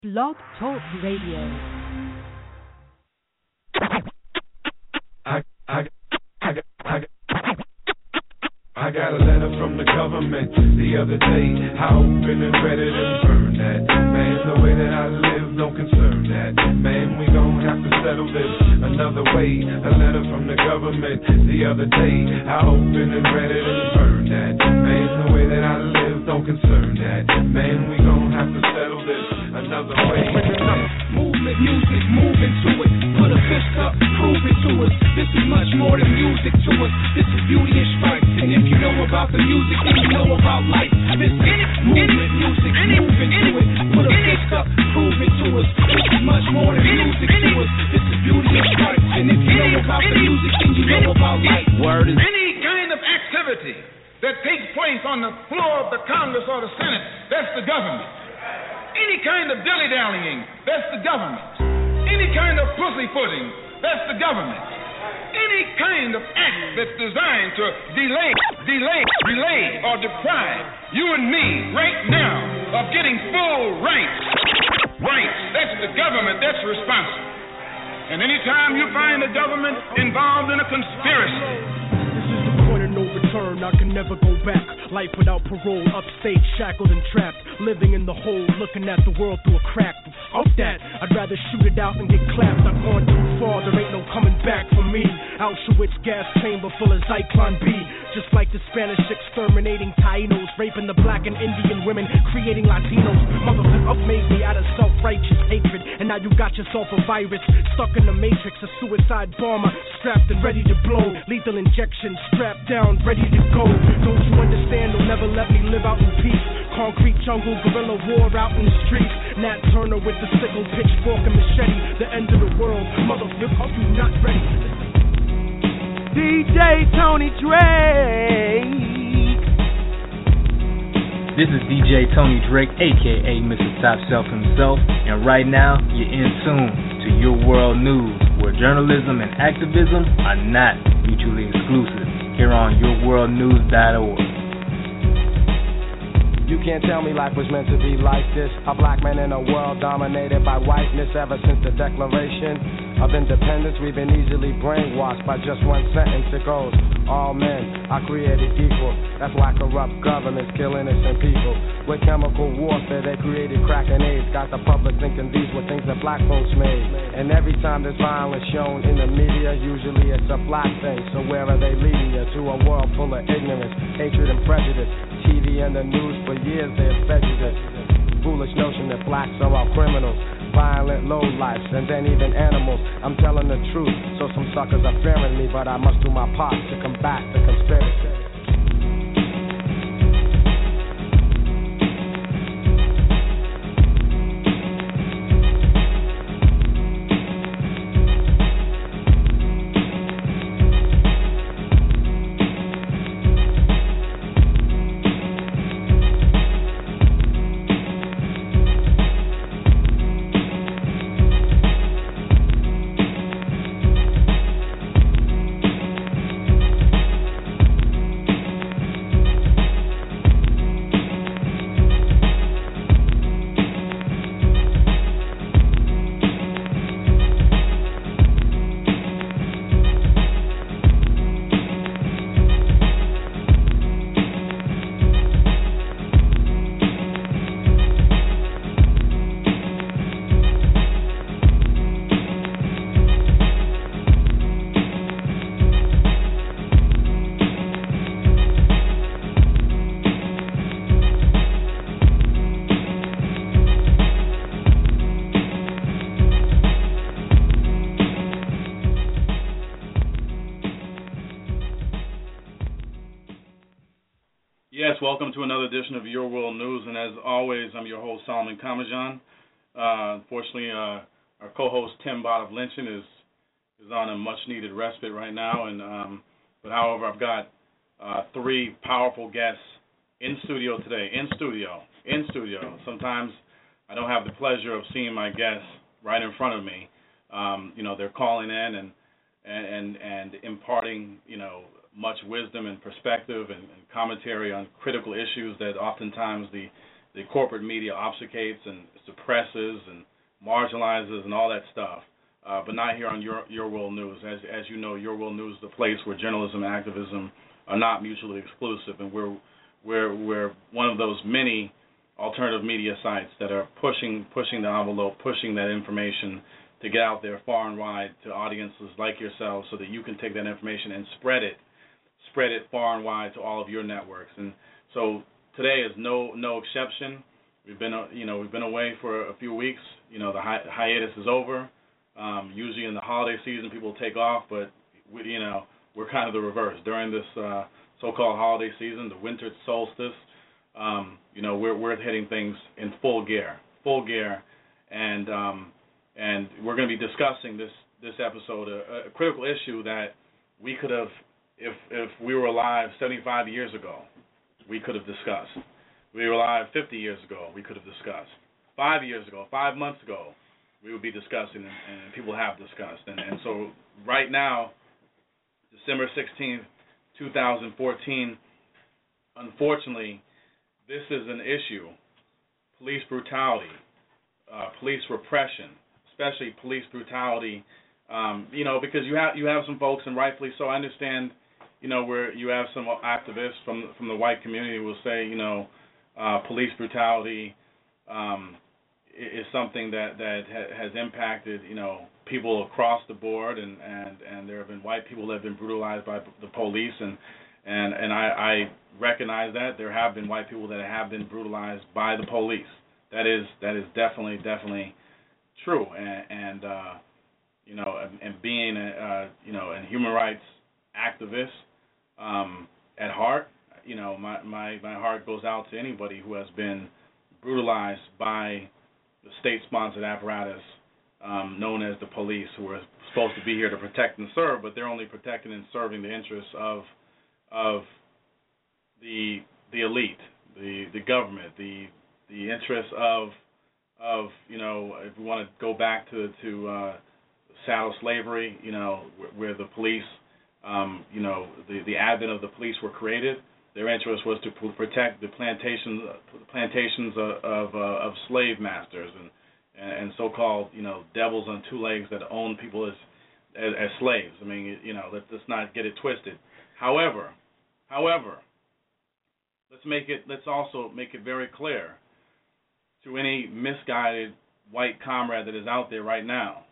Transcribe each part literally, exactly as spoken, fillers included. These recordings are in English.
Blog Talk Radio. I, I, I, I, I got a letter from the government the other day. I opened and read it and burned that. Man, the way that I live don't concern that. Man, we gon' have to settle this another way. A letter from the government the other day. I opened and read it and burned that. Man, the way that I live don't concern that. Man, we gon' have to settle this another way. Movement, music, moving to it. Put a fist up, prove it to us. This is much more than music to us. This is beauty and strife. And if you know about the music, then you know about life. This is movement, music, moving to it. Put a fist up, prove it to us. This is much more than music to us. This is beauty and strife. And if you know about the music, then you know about life. Word is any kind of activity that takes place on the floor of the Congress or the Senate, that's the government. Any kind of dilly-dallying, that's the government. Any kind of pussyfooting, that's the government. Any kind of act that's designed to delay, delay, delay, or deprive you and me right now of getting full rights, rights, that's the government that's responsible. And anytime you find the government involved in a conspiracy, no return, I can never go back. Life without parole, upstate, shackled and trapped. Living in the hole, looking at the world through a crack. Fuck that, I'd rather shoot it out and get clapped. I've gone too far, there ain't no coming back for me. Auschwitz gas chamber full of Zyklon B. Just like the Spanish exterminating Tainos, raping the black and Indian women, creating Latinos. Motherfucker made me out of self-righteous hatred. And now you got yourself a virus, stuck in the matrix, a suicide bomber, strapped and ready to blow. Lethal injection, strapped down, ready to go. Don't you understand? They'll never let me live out in peace. Concrete jungle, guerrilla war out in the streets. Nat Turner with the sickle, pitchfork and machete. The end of the world, motherfucker, are you not ready? D J Tony Drake. This is D J Tony Drake, aka Mister Top Shelf himself, and right now you're in tune to Your World News, where journalism and activism are not mutually exclusive. Here on your world news dot org. You can't tell me life was meant to be like this. A black man in a world dominated by whiteness. Ever since the Declaration of Independence, we've been easily brainwashed by just one sentence. It goes, all men are created equal. That's why corrupt governments kill innocent people. With chemical warfare, they created crack and AIDS. Got the public thinking these were things that black folks made. And every time there's violence shown in the media, usually it's a black thing. So where are they leading you? To a world full of ignorance, hatred, and prejudice. T V and the news for years they have fed you this foolish notion that blacks are all criminals, violent lowlifes, and then even animals. I'm telling the truth, so some suckers are fearing me, but I must do my part to combat the conspiracy. Welcome to another edition of Your World News, and as always, I'm your host, Solomon Kamajan. Uh, unfortunately, uh, our co-host, Tim Bottom Lynchon, is is on a much-needed respite right now, and um, but however, I've got uh, three powerful guests in studio today, in studio, in studio. Sometimes I don't have the pleasure of seeing my guests right in front of me. Um, you know, they're calling in and and and imparting, you know, much wisdom and perspective and, and commentary on critical issues that oftentimes the the corporate media obfuscates and suppresses and marginalizes and all that stuff, uh, but not here on Your Your World News. As as you know, Your World News is the place where journalism and activism are not mutually exclusive, and we're we're we're one of those many alternative media sites that are pushing pushing the envelope, pushing that information to get out there far and wide to audiences like yourselves, so that you can take that information and spread it, spread it far and wide to all of your networks. And so today is no no exception. We've been uh, you know we've been away for a few weeks. You know the hi- hiatus is over. Um, usually in the holiday season people take off, but we, you know we're kind of the reverse during this uh, so-called holiday season, the winter solstice. Um, you know we're we're hitting things in full gear, full gear, and um, and we're going to be discussing this this episode a, a critical issue that we could have, if if we were alive seventy-five years ago, we could have discussed. We were alive fifty years ago, we could have discussed. Five years ago, five months ago, we would be discussing, and, and people have discussed. And, and so right now, December sixteenth, two thousand fourteen, unfortunately, this is an issue. Police brutality, uh, police repression, especially police brutality, um, you know, because you have you have some folks, and rightfully so, I understand, you know, where you have some activists from from the white community who will say, you know, uh, police brutality um, is something that that ha- has impacted, you know, people across the board, and, and, and there have been white people that have been brutalized by the police, and and and I, I recognize that there have been white people that have been brutalized by the police. That is that is definitely definitely true, and, and uh, you know, and, and being a uh, you know a human rights activist um, at heart, you know, my, my my heart goes out to anybody who has been brutalized by the state-sponsored apparatus um, known as the police, who are supposed to be here to protect and serve, but they're only protecting and serving the interests of of the the elite, the the government, the the interests of of you know, if we want to go back to to uh, chattel slavery, you know, where, where the police, um, you know, the the advent of the police were created. Their interest was to protect the plantations plantations of of, uh, of slave masters and, and so-called, you know, devils on two legs that own people as as, as slaves. I mean, you know, let's, let's not get it twisted. However, however, let's make it. Let's also make it very clear to any misguided white comrade that is out there right now.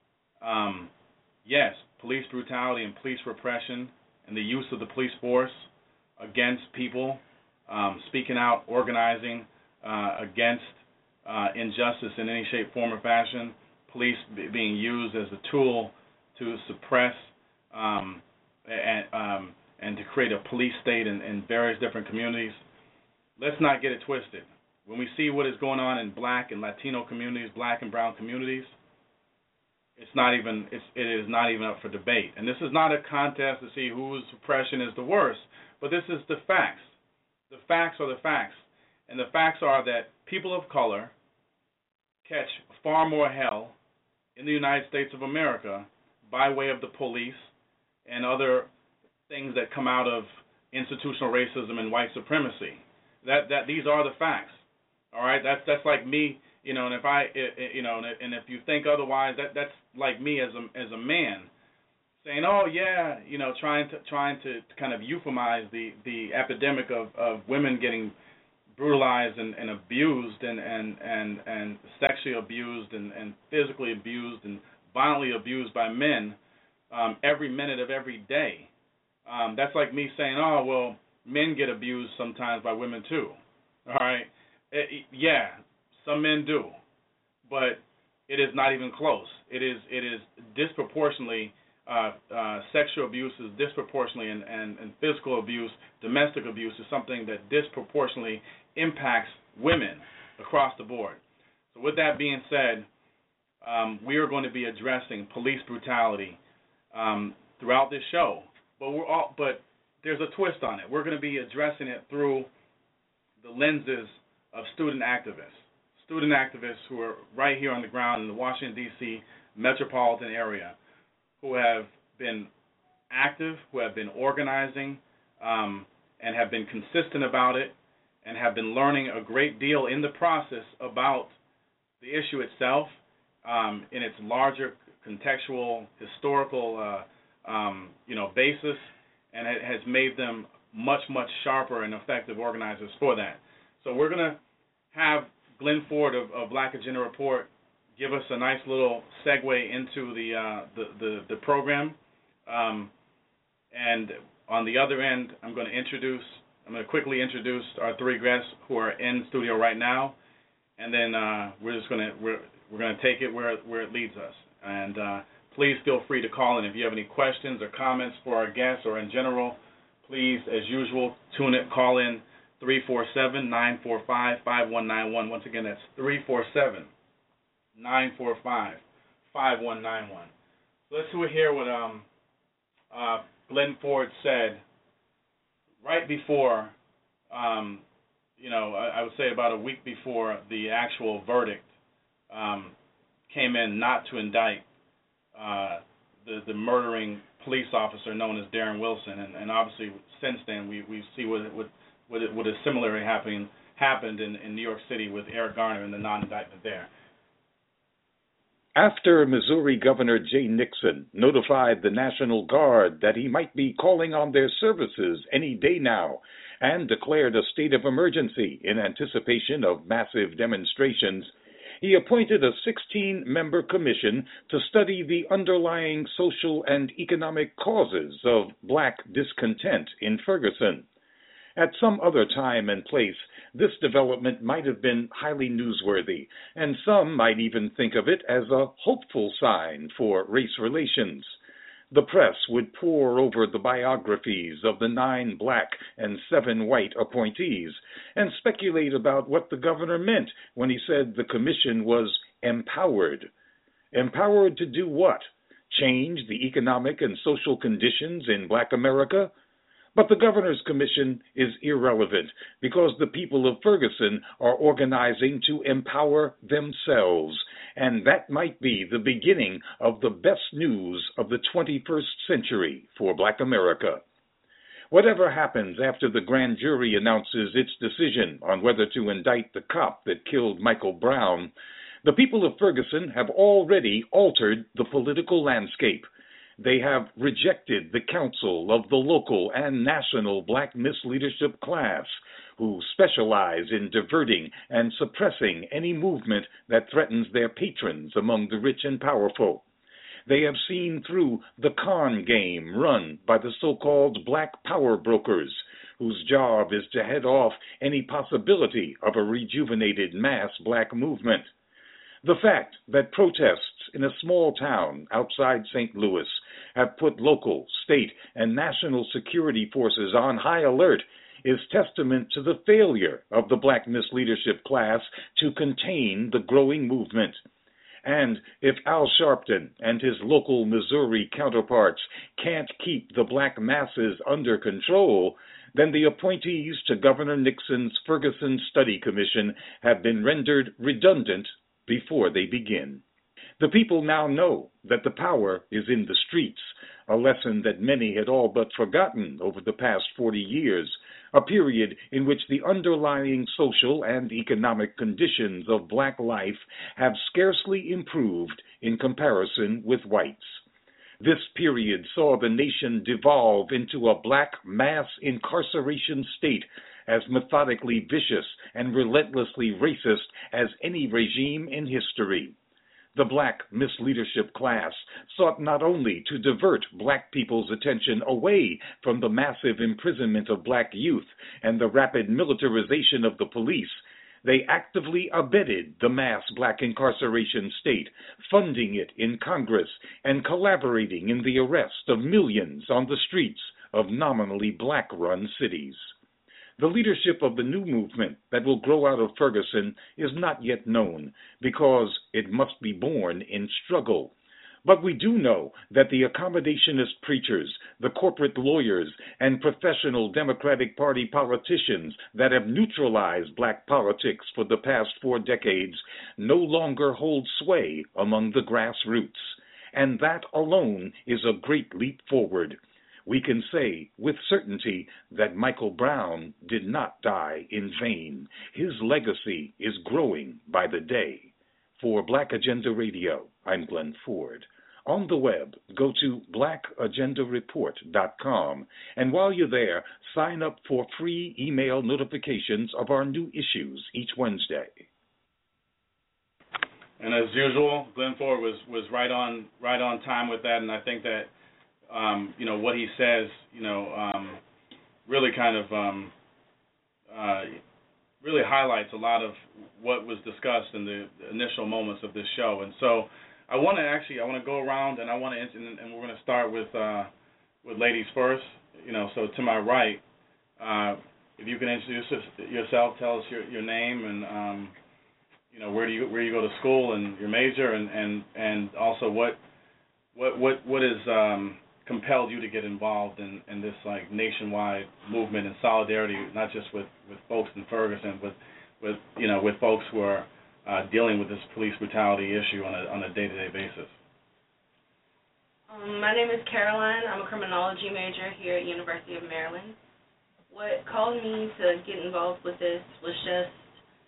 Um, yes, police brutality and police repression and the use of the police force against people, um, speaking out, organizing uh, against uh, injustice in any shape, form, or fashion, police b- being used as a tool to suppress um, and, um, and to create a police state in, in various different communities. Let's not get it twisted. When we see what is going on in black and Latino communities, black and brown communities, it's not even it's, it is not even up for debate. And this is not a contest to see whose oppression is the worst, but this is the facts. The facts are the facts. And the facts are that people of color catch far more hell in the United States of America by way of the police and other things that come out of institutional racism and white supremacy. That that these are the facts. All right, that's that's like me, you know, and if I, you know, and if you think otherwise, that that's like me as a as a man saying, oh yeah, you know, trying to trying to kind of euphemize the, the epidemic of, of women getting brutalized and, and abused and, and, and, and sexually abused and, and physically abused and violently abused by men um, every minute of every day. Um, that's like me saying, oh well, men get abused sometimes by women too. All right. It, yeah, some men do, but it is not even close. It is it is disproportionately uh, uh, sexual abuse is disproportionately and, and, and physical abuse, domestic abuse is something that disproportionately impacts women across the board. So with that being said, um, we are going to be addressing police brutality um, throughout this show, but we're all but there's a twist on it. We're going to be addressing it through the lenses of student activists, student activists who are right here on the ground in the Washington, D C metropolitan area, who have been active, who have been organizing, um, and have been consistent about it, and have been learning a great deal in the process about the issue itself um, in its larger contextual, historical, uh, um, you know, basis, and it has made them much, much sharper and effective organizers for that. So we're going to have Glenn Ford of, of Black Agenda Report give us a nice little segue into the uh, the, the, the program. Um, and on the other end, I'm going to introduce, I'm going to quickly introduce our three guests who are in studio right now, and then uh, we're just going to we're we're going to take it where where it leads us. And uh, please feel free to call in if you have any questions or comments for our guests or in general. Please, as usual, tune in, call in three four seven, nine four five, five one nine one. Once again, that's three four seven, nine four five, five one nine one. So let's hear what um, uh, Glenn Ford said right before, um, you know, I, I would say about a week before the actual verdict um, came in not to indict uh, the, the murdering police officer known as Darren Wilson. And, and obviously since then we, we see what, what, what, what is similarly happening, happened in, in New York City with Eric Garner and the non-indictment there. After Missouri Governor Jay Nixon notified the National Guard that he might be calling on their services any day now and declared a state of emergency in anticipation of massive demonstrations, he appointed a sixteen-member commission to study the underlying social and economic causes of black discontent in Ferguson. At some other time and place, this development might have been highly newsworthy, and some might even think of it as a hopeful sign for race relations. The press would pore over the biographies of the nine black and seven white appointees and speculate about what the governor meant when he said the commission was empowered. Empowered to do what? Change the economic and social conditions in black America? But the governor's commission is irrelevant because the people of Ferguson are organizing to empower themselves, and that might be the beginning of the best news of the twenty-first century for black America. Whatever happens after the grand jury announces its decision on whether to indict the cop that killed Michael Brown, the people of Ferguson have already altered the political landscape. They have rejected the counsel of the local and national black misleadership class, who specialize in diverting and suppressing any movement that threatens their patrons among the rich and powerful. They have seen through the con game run by the so-called black power brokers, whose job is to head off any possibility of a rejuvenated mass black movement. The fact that protests in a small town outside Saint Louis have put local, state, and national security forces on high alert is testament to the failure of the black misleadership class to contain the growing movement. And if Al Sharpton and his local Missouri counterparts can't keep the black masses under control, then the appointees to Governor Nixon's Ferguson Study Commission have been rendered redundant before they begin. The people now know that the power is in the streets, a lesson that many had all but forgotten over the past forty years, a period in which the underlying social and economic conditions of black life have scarcely improved in comparison with whites. This period saw the nation devolve into a black mass incarceration state as methodically vicious and relentlessly racist as any regime in history. The black misleadership class sought not only to divert black people's attention away from the massive imprisonment of black youth and the rapid militarization of the police, they actively abetted the mass black incarceration state, funding it in Congress and collaborating in the arrest of millions on the streets of nominally black-run cities. The leadership of the new movement that will grow out of Ferguson is not yet known because it must be born in struggle. But we do know that the accommodationist preachers, the corporate lawyers, and professional Democratic Party politicians that have neutralized black politics for the past four decades no longer hold sway among the grassroots. And that alone is a great leap forward. we can say with certainty that Michael Brown did not die in vain. His legacy is growing by the day. For Black Agenda Radio, I'm Glenn Ford. On the web, go to black agenda report dot com, and while you're there, sign up for free email notifications of our new issues each Wednesday. And as usual, Glenn Ford was, was right on right on time with that, and I think that um, you know what he says, you know, um, really kind of um, uh, really highlights a lot of what was discussed in the initial moments of this show. And so I want to actually I want to go around and I want to and, and we're going to start with uh, with ladies first. You know, so to my right, uh, if you can introduce yourself, tell us your your name and. Um, You know, where do you where you go to school and your major, and, and, and also what what what what has um, compelled you to get involved in, in this like nationwide movement and solidarity, not just with, with folks in Ferguson, but with you know with folks who are uh, dealing with this police brutality issue on a on a day-to-day basis. Um, my name is Caroline. I'm a criminology major here at University of Maryland. What called me to get involved with this was just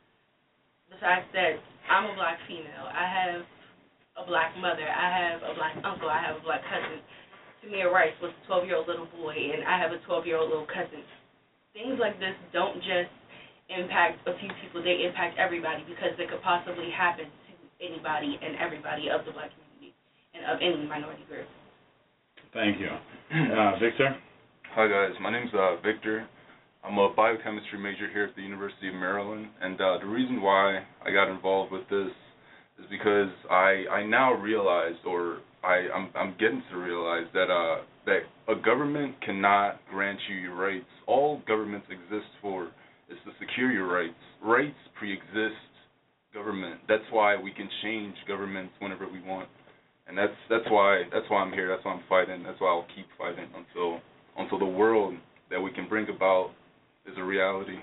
the fact that I'm a black female. I have a black mother. I have a black uncle. I have a black cousin. Tamir Rice was a twelve-year-old little boy, and I have a twelve-year-old little cousin. Things like this don't just impact a few people. They impact everybody because they could possibly happen to anybody and everybody of the black community and of any minority group. Thank you. Uh, Victor? Hi, guys. My name's uh, Victor. I'm a biochemistry major here at the University of Maryland, and uh, the reason why I got involved with this is because I I now realize, or I, I'm, I'm getting to realize that uh, that a government cannot grant you your rights. All governments exist for is to secure your rights. Rights pre-exist government. That's why we can change governments whenever we want, and that's that's why that's why I'm here. That's why I'm fighting. That's why I'll keep fighting until until the world that we can bring about is a reality.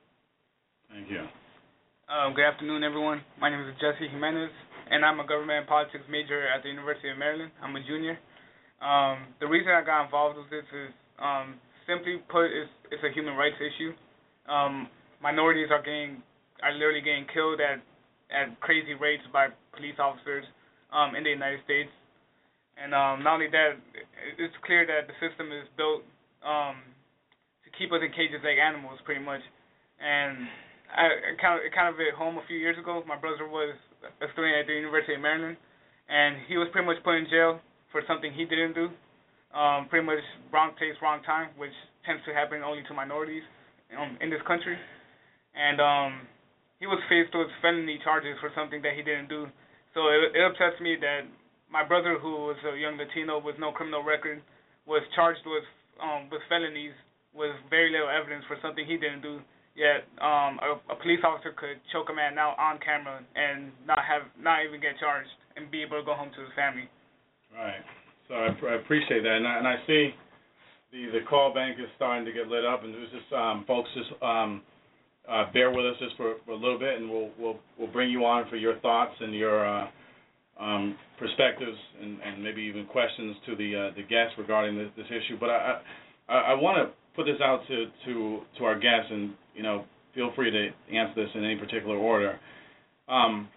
Thank you. Um, good afternoon, everyone. My name is Jesse Jimenez, and I'm a government and politics major at the University of Maryland. I'm a junior. Um, the reason I got involved with this is, um, simply put, it's, it's a human rights issue. Um, minorities are getting, are literally getting killed at, at crazy rates by police officers um, in the United States. And um, not only that, it's clear that the system is built um, keep us in cages like animals, pretty much. And I, it kind of it kind of hit home a few years ago. My brother was a student at the University of Maryland, and he was pretty much put in jail for something he didn't do. Um, pretty much wrong place, wrong time, which tends to happen only to minorities um, in this country. And um, he was faced with felony charges for something that he didn't do. So it, it upsets me that my brother, who was a young Latino with no criminal record, was charged with um, with felonies with very little evidence for something he didn't do, yet um, a, a police officer could choke a man out on camera and not have not even get charged and be able to go home to his family. Right. So I, I appreciate that, and I, and I see the the call bank is starting to get lit up, and there's just um, folks just um, uh, bear with us just for, for a little bit, and we'll we'll we'll bring you on for your thoughts and your uh, um, perspectives and, and maybe even questions to the uh, the guests regarding this, this issue. But I I, I want to put this out to, to, to our guests, and you know, feel free to answer this in any particular order. Um,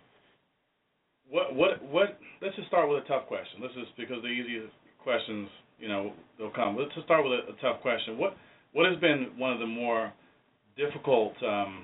what what what? Let's just start with a tough question. Let's just because the easiest questions, you know, they'll come. Let's just start with a, a tough question. What what has been one of the more difficult um,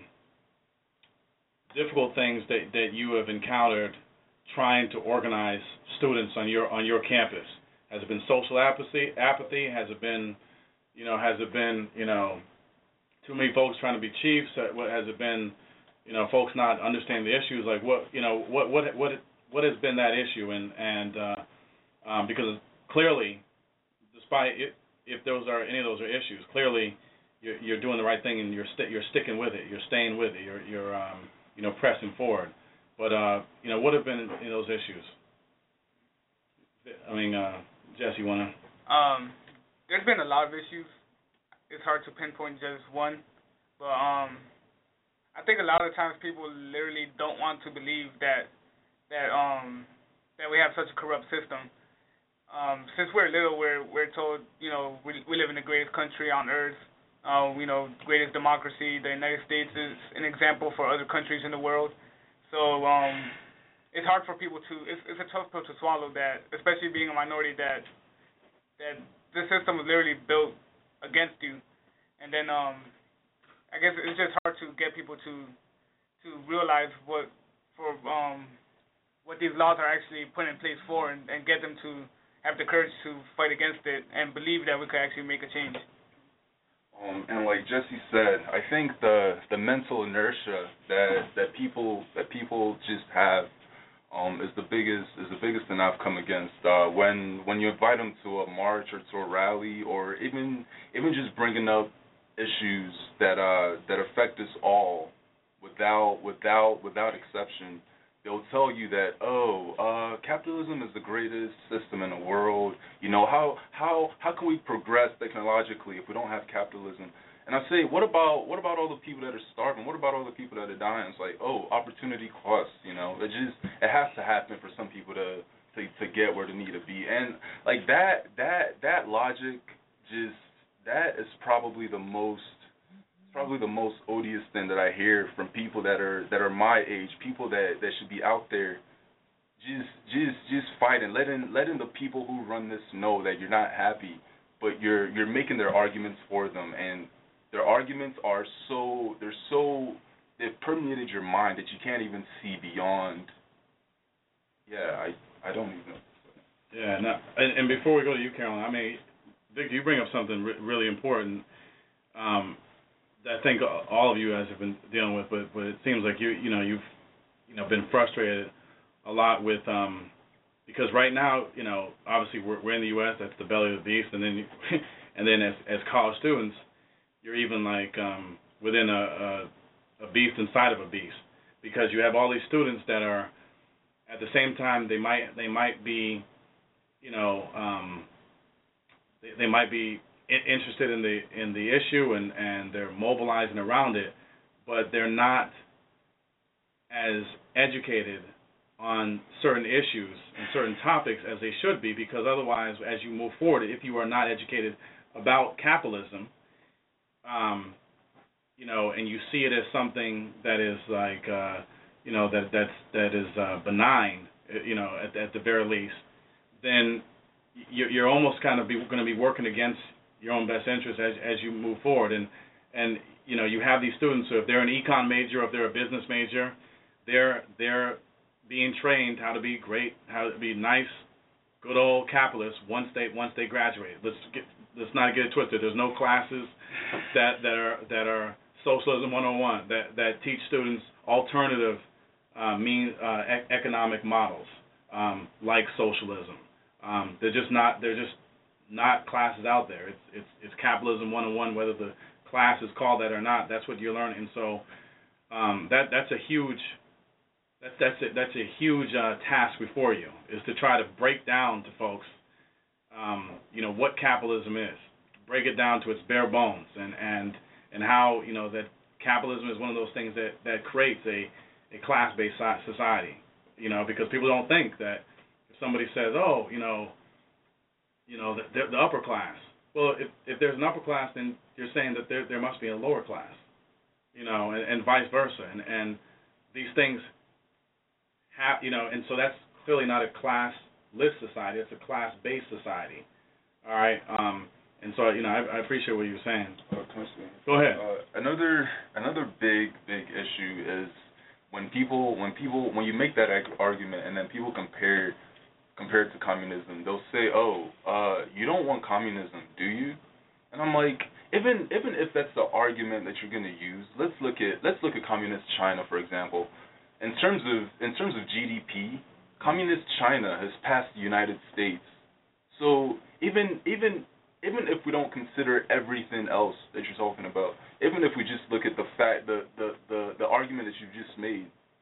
difficult things that, that you have encountered trying to organize students on your on your campus? Has it been social apathy? Apathy? Has it been You know, has it been, you know, too many folks trying to be chiefs? Has it been, you know, folks not understanding the issues? Like, what, you know, what, what, what, what has been that issue? And and uh, um, because clearly, despite it, if those are any of those are issues, clearly you're, you're doing the right thing and you're st- you're sticking with it. You're staying with it. You're you're um, you know, pressing forward. But uh, you know, what have been in those issues? I mean, uh, Jesse, you wanna? Um. There's been a lot of issues. It's hard to pinpoint just one, but um, I think a lot of times people literally don't want to believe that that um that we have such a corrupt system. um, since we're little, we're we're told, you know, we we live in the greatest country on earth. Uh, you know, greatest democracy. The United States is an example for other countries in the world. So um, it's hard for people to. It's it's a tough pill to swallow that, especially being a minority. That that the system was literally built against you, and then um, I guess it's just hard to get people to to realize what for um what these laws are actually put in place for, and, and get them to have the courage to fight against it and believe that we could actually make a change. Um, and like Jesse said, I think the the mental inertia that that people that people just have um, is the biggest is the biggest thing I've come against. Uh, when when you invite them to a march or to a rally, or even even just bringing up issues that uh, that affect us all without without without exception, they'll tell you that, oh, uh, capitalism is the greatest system in the world. You know, how how how can we progress technologically if we don't have capitalism? And I say, what about what about all the people that are starving? What about all the people that are dying? It's like, oh, opportunity costs. You know, it just it has to happen for some people to to to get where they need to be. And like that that that logic, just that is probably the most. Probably the most odious thing that I hear from people that are that are my age, people that, that should be out there just just just fighting, letting letting the people who run this know that you're not happy, but you're you're making their arguments for them, and their arguments are so they're so they've permeated your mind that you can't even see beyond. Yeah, I I don't even know. Yeah, no, and, and before we go to you, Carolyn, I mean, Vic, you bring up something re- really important. Um, I think all of you guys have been dealing with, but, but it seems like you you know you've you know been frustrated a lot with um because right now you know obviously we're we're in the U S, that's the belly of the beast, and then you, and then as as college students you're even like um within a, a a beast inside of a beast, because you have all these students that are at the same time they might they might be you know um they, they might be interested in the in the issue, and, and they're mobilizing around it, but they're not as educated on certain issues and certain topics as they should be, because otherwise, as you move forward, if you are not educated about capitalism, um, you know, and you see it as something that is like, uh, you know, that that's that is uh, benign, you know, at, at the very least, then you're, you're almost kind of be, going to be working against your own best interest as as you move forward. And and you know you have these students, so if they're an econ major or if they're a business major, they're they're being trained how to be great, how to be nice, good old capitalists once they once they graduate. Let's get let's not get it twisted. There's no classes that that are that are socialism one oh one that that teach students alternative uh, mean uh, e- economic models um, like socialism. Um, they're just not they're just not classes out there. It's it's it's capitalism one oh one, whether the class is called that or not. That's what you're learning. And so um, that that's a huge that's that's a, that's a huge uh, task before you, is to try to break down to folks, um, you know, what capitalism is, break it down to its bare bones, and and and how you know that capitalism is one of those things that that creates a a class-based society. You know, because people don't think that if somebody says, oh, you know. You know, the, the, the upper class. Well, if if there's an upper class, then you're saying that there there must be a lower class. You know, and, and vice versa. And and these things have, you know, and so that's clearly not a class-less society. It's a class-based society. All right. Um. And so, you know, I, I appreciate what you're saying. Uh, Go ahead. Uh, another another big big issue is when people when people when you make that argument and then people compare. compared to communism, they'll say, oh, uh, you don't want communism, do you? And I'm like, even even if that's the argument that you're going to use, let's look at let's look at communist China, for example. In terms of in terms of G D P, communist China has passed the United States. So even even even if we don't consider everything else that you're talking about, even if we just look at the fact the the the, the argument that you just made,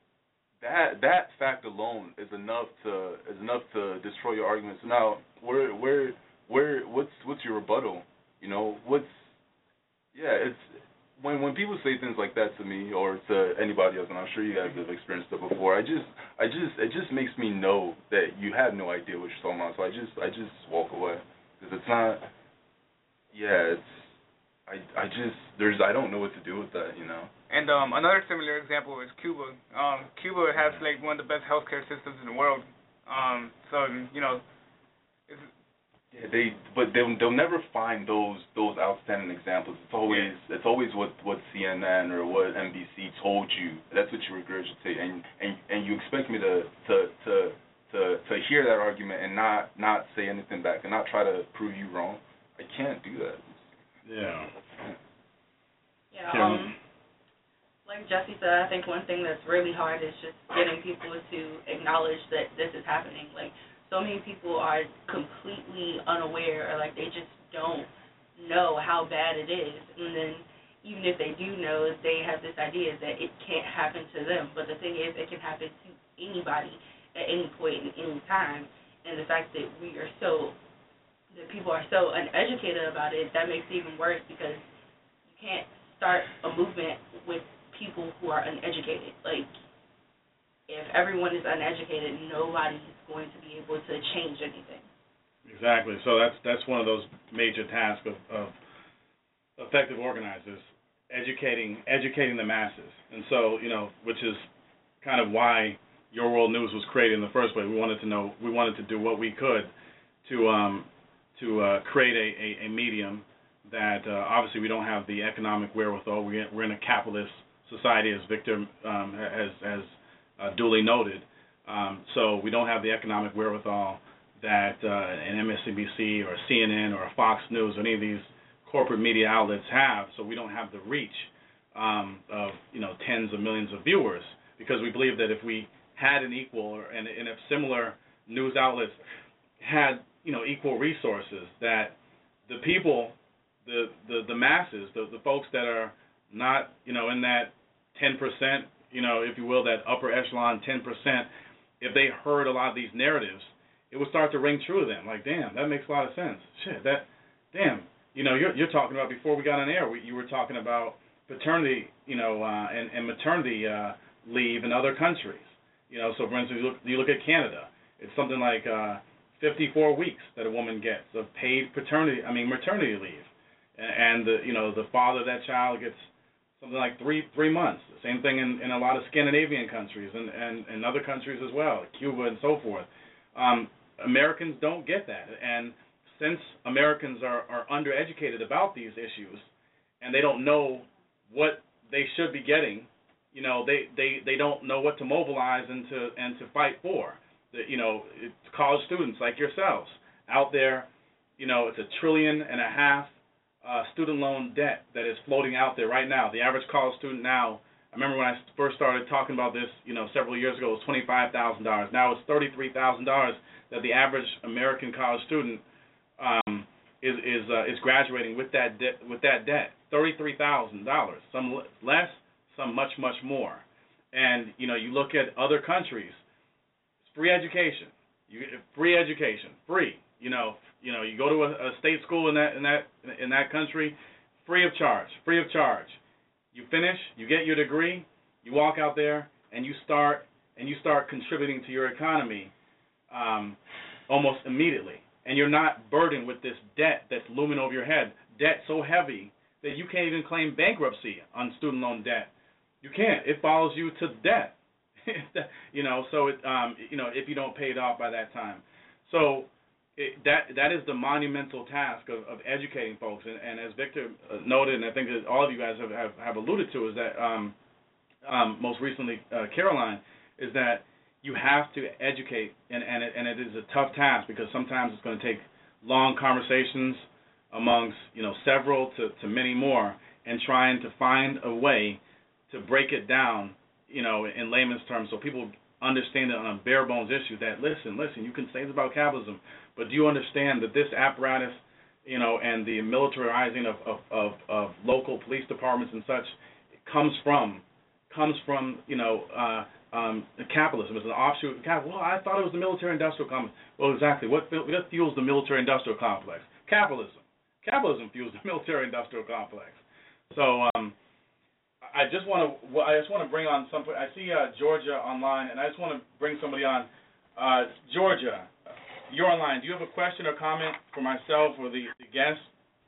That that fact alone is enough to is enough to destroy your arguments. Now, where where where what's what's your rebuttal? You know, what's yeah, it's when when people say things like that to me or to anybody else, and I'm sure you guys have experienced it before, I just I just it just makes me know that you have no idea what you're talking about. So I just I just walk away because it's not. Yeah, it's I I just there's I don't know what to do with that, you know. And um, another similar example is Cuba. Um, Cuba has like one of the best healthcare systems in the world. Um, so you know, it's, yeah, they but they'll they'll never find those those outstanding examples. It's always yeah. it's always what, what C N N or what N B C told you. That's what you regurgitate, and and and you expect me to to to to, to hear that argument and not not say anything back and not try to prove you wrong. I can't do that. Yeah. Yeah. Um. Like Jesse said, I think one thing that's really hard is just getting people to acknowledge that this is happening. Like, so many people are completely unaware, or like they just don't know how bad it is. And then even if they do know, they have this idea that it can't happen to them. But the thing is, it can happen to anybody at any point in any time. And the fact that we are so, that people are so uneducated about it, that makes it even worse because you can't start a movement with people who are uneducated. Like, if everyone is uneducated, nobody's going to be able to change anything. Exactly. So that's that's one of those major tasks of, of effective organizers, educating educating the masses. And so, you know, which is kind of why Your World News was created in the first place. We wanted to know, we wanted to do what we could to um, to uh, create a, a, a medium that uh, obviously we don't have the economic wherewithal. We're, we're in a capitalist society, as Victor um, has, has uh, duly noted. Um, so we don't have the economic wherewithal that uh, an M S N B C or a C N N or a Fox News or any of these corporate media outlets have. So we don't have the reach um, of, you know, tens of millions of viewers, because we believe that if we had an equal or, and, and if similar news outlets had, you know, equal resources, that the people, the the, the masses, the, the folks that are not, you know, in that ten percent, you know, if you will, that upper echelon ten percent, if they heard a lot of these narratives, it would start to ring true to them. Like, damn, that makes a lot of sense. Shit, that, damn, you know, you're, you're talking about, before we got on air, we, you were talking about paternity, you know, uh, and, and maternity uh, leave in other countries. You know, so for instance, you look, you look at Canada, it's something like uh, fifty-four weeks that a woman gets of paid paternity, I mean, maternity leave. And, and the, you know, the father of that child gets something like three three months. The same thing in, in a lot of Scandinavian countries and, and, and other countries as well, Cuba and so forth. Um, Americans don't get that. And since Americans are, are undereducated about these issues and they don't know what they should be getting, you know, they, they, they don't know what to mobilize and to and to fight for. The, you know, it's college students like yourselves out there, you know, it's a trillion and a half Uh, student loan debt that is floating out there right now. The average college student now, I remember when I first started talking about this, you know, several years ago, it was twenty-five thousand dollars. Now it's thirty-three thousand dollars that the average American college student um, is is uh, is graduating with that debt. With that debt, thirty-three thousand dollars. Some less, some much much more. And you know, you look at other countries, it's free education. You free education, free. You know. You know, you go to a, a state school in that in that in that country, free of charge, free of charge. You finish, you get your degree, you walk out there, and you start and you start contributing to your economy um, almost immediately. And you're not burdened with this debt that's looming over your head, debt so heavy that you can't even claim bankruptcy on student loan debt. You can't. It follows you to death. you know, so it um, you know if you don't pay it off by that time. So. It, that that is the monumental task of, of educating folks, and, and as Victor noted, and I think that all of you guys have, have, have alluded to, is that um, um, most recently uh, Caroline, is that you have to educate, and and it, and it is a tough task because sometimes it's going to take long conversations amongst you know several to, to many more, and trying to find a way to break it down, you know, in layman's terms, so people understand it on a bare bones issue. That listen, listen, you can say this about capitalism. But do you understand that this apparatus, you know, and the militarizing of, of, of, of local police departments and such comes from, comes from, you know, uh, um, capitalism. It's an offshoot of capitalism. Well, I thought it was the military-industrial complex. Well, exactly. What, what fuels the military-industrial complex? Capitalism. Capitalism fuels the military-industrial complex. So, um, I just want to. Well, I just want to bring on somebody. I see uh, Georgia online, and I just want to bring somebody on. Uh, Georgia, you're online. Do you have a question or comment for myself or the, the guest?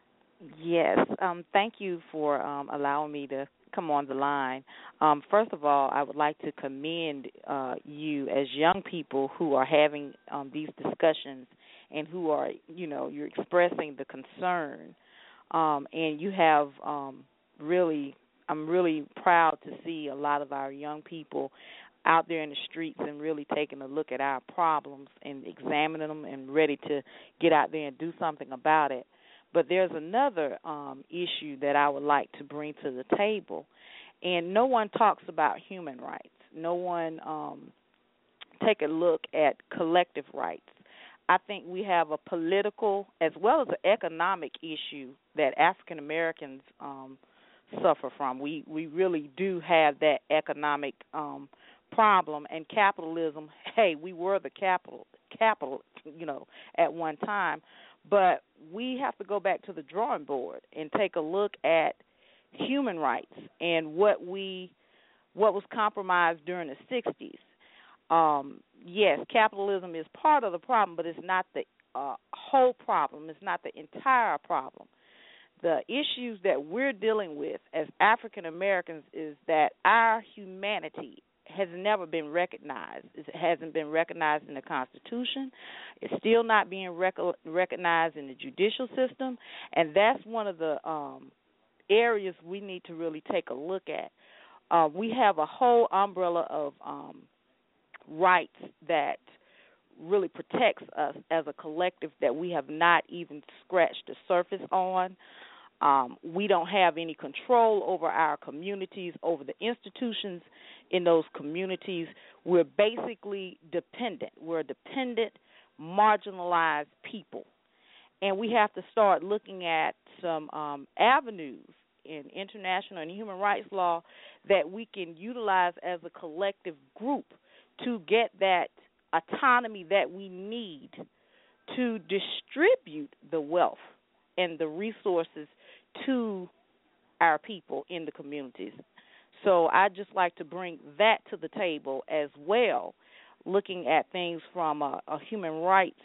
Yes. Um, thank you for um, allowing me to come on the line. Um, first of all, I would like to commend uh, you as young people who are having um, these discussions and who are, you know, you're expressing the concern. Um, and you have um, really, I'm really proud to see a lot of our young people out there in the streets and really taking a look at our problems and examining them and ready to get out there and do something about it. But there's another um, issue that I would like to bring to the table, and no one talks about human rights. No one um, take a look at collective rights. I think we have a political as well as an economic issue that African Americans um, suffer from. We we really do have that economic um, problem, and capitalism. Hey, we were the capital, capital, you know, at one time. But we have to go back to the drawing board and take a look at human rights and what we what was compromised during the sixties. Um, yes, capitalism is part of the problem, but it's not the uh, whole problem. It's not the entire problem. The issues that we're dealing with as African Americans is that our humanity has never been recognized. It hasn't been recognized in the Constitution. It's still not being rec- recognized in the judicial system, and that's one of the um, areas we need to really take a look at. Uh, we have a whole umbrella of um, rights that really protects us as a collective that we have not even scratched the surface on. Um, we don't have any control over our communities, over the institutions in those communities. We're basically dependent. We're a dependent, marginalized people. And we have to start looking at some um, avenues in international and human rights law that we can utilize as a collective group to get that autonomy that we need to distribute the wealth and the resources to our people in the communities. So I'd just like to bring that to the table as well, looking at things from a, a human rights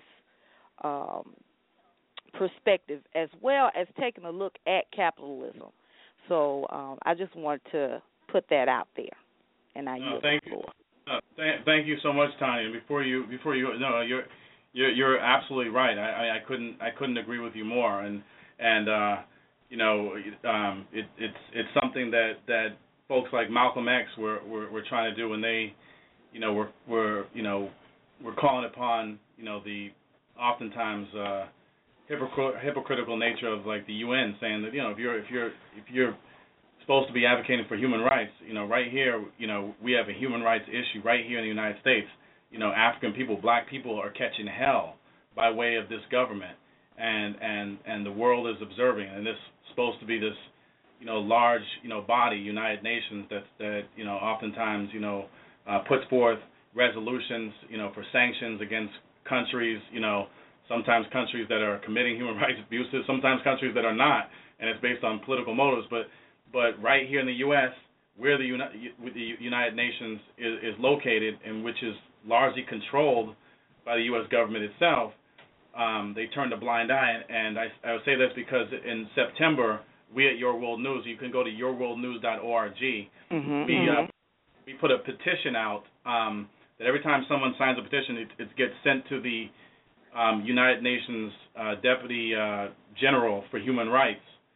um, perspective, as well as taking a look at capitalism. So um, I just wanted to put that out there, and I no, yield thank the floor. You. No, th- thank you so much, Tanya. Before you, before you, no, you're you're, you're absolutely right. I, I, I couldn't, I couldn't agree with you more. And and uh, you know, um, it, it's it's something that, that folks like Malcolm X were, were were trying to do when they, you know, were were you know, were calling upon, you know, the oftentimes uh, hypocr- hypocritical nature of like the U N, saying that, you know, if you're if you're if you're supposed to be advocating for human rights, you know, right here, you know, we have a human rights issue right here in the United States. You know, African people, black people are catching hell by way of this government, and and and the world is observing, and this is supposed to be this, you know, large, you know, body, United Nations, that that you know, oftentimes, you know, uh, puts forth resolutions, you know, for sanctions against countries, you know, sometimes countries that are committing human rights abuses, sometimes countries that are not, and it's based on political motives. But but right here in the U S, where the Uni- the United Nations is, is located, and which is largely controlled by the U S government itself, um, they turned a blind eye. And I, I would say this because in September, we at Your World News, you can go to your world news dot org. Mm-hmm, we, mm-hmm. uh, we put a petition out um, that every time someone signs a petition, it, it gets sent to the um, United Nations uh, Deputy uh, General for Human Rights.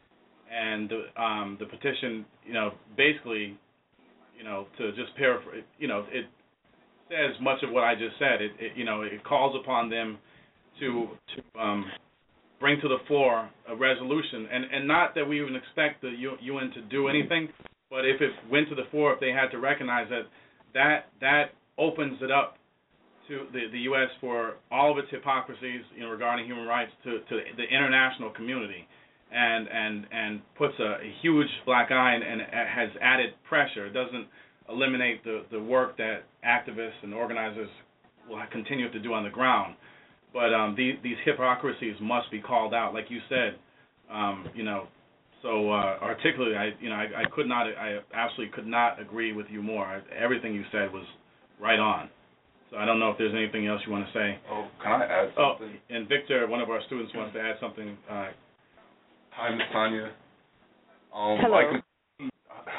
And um, the petition, you know, basically, you know, to just paraphrase, you know, it says much of what I just said. It, it you know, it calls upon them to to um, bring to the floor a resolution, and, and not that we even expect the U N to do anything, but if it went to the floor, if they had to recognize that that that opens it up to the, the U S for all of its hypocrisies, you know, regarding human rights to, to the international community, and and and puts a, a huge black eye and, and has added pressure. It doesn't eliminate the, the work that activists and organizers will continue to do on the ground. But um, these, these hypocrisies must be called out. Like you said, um, you know, so uh, articulately. I, you know, I, I could not, I absolutely could not agree with you more. I, everything you said was right on. So I don't know if there's anything else you want to say. Oh, can I add something? Oh, and Victor, one of our students, wants to add something. Uh, Hi, Miz Tanya. Um, Hello. I com-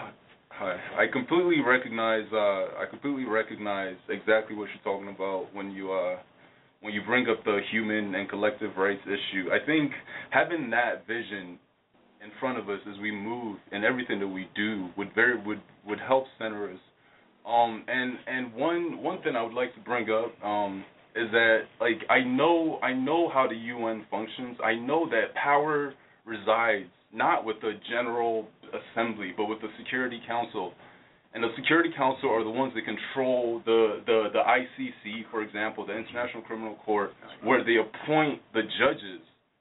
hi. I completely recognize. Uh, I completely recognize exactly what you're talking about when you uh, when you bring up the human and collective rights issue. I think having that vision in front of us as we move in everything that we do would very would would help center us. Um, and and one one thing I would like to bring up um, is that like I know I know how the U N functions. I know that power resides not with the General Assembly, but with the Security Council. And the Security Council are the ones that control the, the, the I C C, for example, the International Criminal Court, where they appoint the judges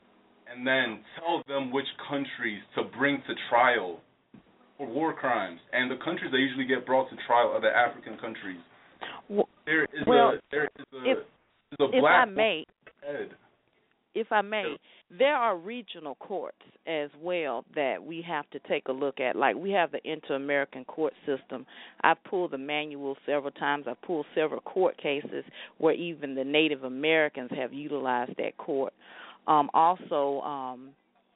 and then tell them which countries to bring to trial for war crimes. And the countries that usually get brought to trial are the African countries. Well, there is well, a there is a, if, there's a if black I may, head. if I may, there are regional courts as well that we have to take a look at. Like we have the Inter-American Court System. I've pulled the manual several times. I've pulled several court cases where even the Native Americans have utilized that court. Um, also, um,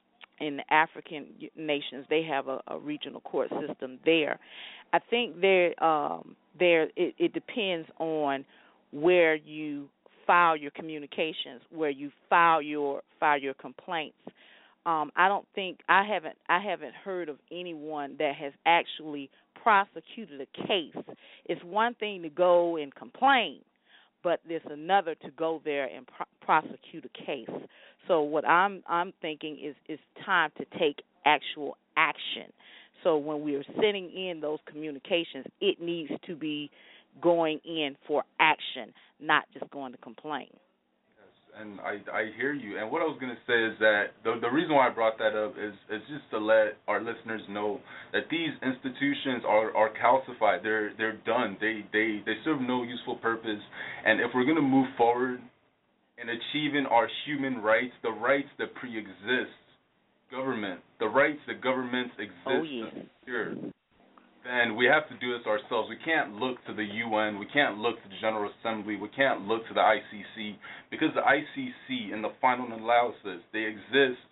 in the African nations, they have a, a regional court system there. I think there, um, there it, it depends on where you file your communications, where you file your file your complaints. Um, I don't think I haven't I haven't heard of anyone that has actually prosecuted a case. It's one thing to go and complain, but there's another to go there and pro- prosecute a case. So what I'm I'm thinking is it's time to take actual action. So when we are sending in those communications, it needs to be going in for action, not just going to complain. Yes, and I I hear you. And what I was going to say is that the the reason why I brought that up is is just to let our listeners know that these institutions are, are calcified. They're they're done. They they they serve no useful purpose. And if we're going to move forward in achieving our human rights, the rights that pre-exist government, the rights that governments exist oh, yeah. to secure, then we have to do this ourselves. We can't look to the U N. We can't look to the General Assembly. We can't look to the I C C, because the I C C, in the final analysis, they exist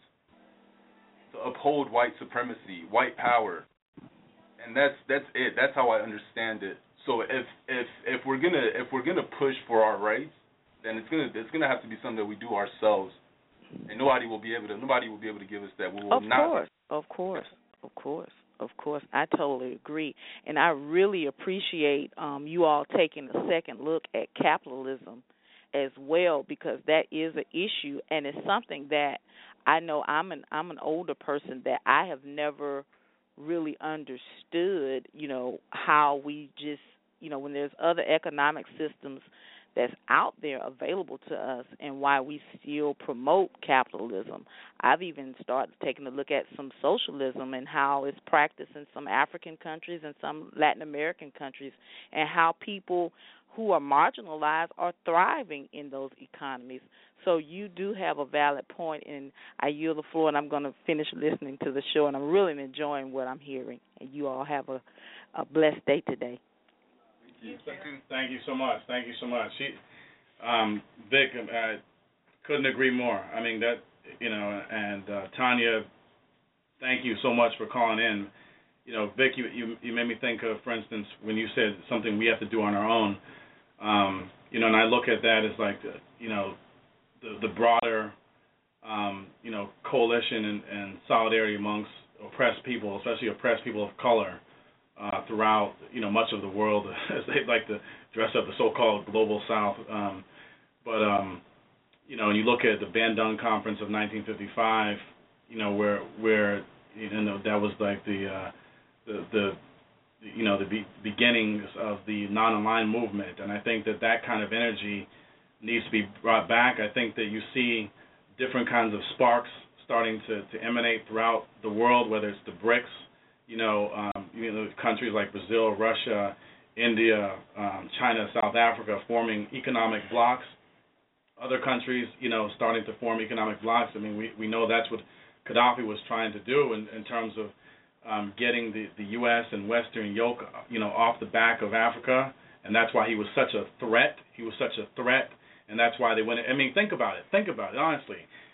to uphold white supremacy, white power, and that's that's it. That's how I understand it. So if if if we're gonna if we're gonna push for our rights, then it's gonna it's gonna have to be something that we do ourselves, and nobody will be able to nobody will be able to give us that. We will of not. course, of course, of course. Of course, I totally agree, and I really appreciate um, you all taking a second look at capitalism as well, because that is an issue, and it's something that I know I'm an I'm an older person that I have never really understood. You know, how we just you know when there's other economic systems that's out there available to us, and why we still promote capitalism. I've even started taking a look at some socialism and how it's practiced in some African countries and some Latin American countries, and how people who are marginalized are thriving in those economies. So you do have a valid point, and I yield the floor, and I'm going to finish listening to the show, and I'm really enjoying what I'm hearing. And you all have a, a blessed day today. Thank you so much. Thank you so much. She, um, Vic, I couldn't agree more. I mean, that, you know, and uh, Tanya, thank you so much for calling in. You know, Vic, you, you, you made me think of, for instance, when you said something we have to do on our own, um, you know, and I look at that as like, uh, you know, the, the broader, um, you know, coalition and, and solidarity amongst oppressed people, especially oppressed people of color, Uh, throughout, you know, much of the world, as they like to dress up, the so-called global South. Um, but, um, you know, when you look at the Bandung Conference of nineteen fifty-five, you know, where where you know that was like the uh, the, the you know the be- beginnings of the non-aligned movement, and I think that that kind of energy needs to be brought back. I think that you see different kinds of sparks starting to, to emanate throughout the world, whether it's the BRICS. You know, um, you know, countries like Brazil, Russia, India, um, China, South Africa forming economic blocs. Other countries, you know, starting to form economic blocs. I mean, we, we know that's what Gaddafi was trying to do in, in terms of um, getting the, the U S and Western yoke, you know, off the back of Africa, and that's why he was such a threat. He was such a threat, and that's why they went. I mean, think about it. Think about it, honestly.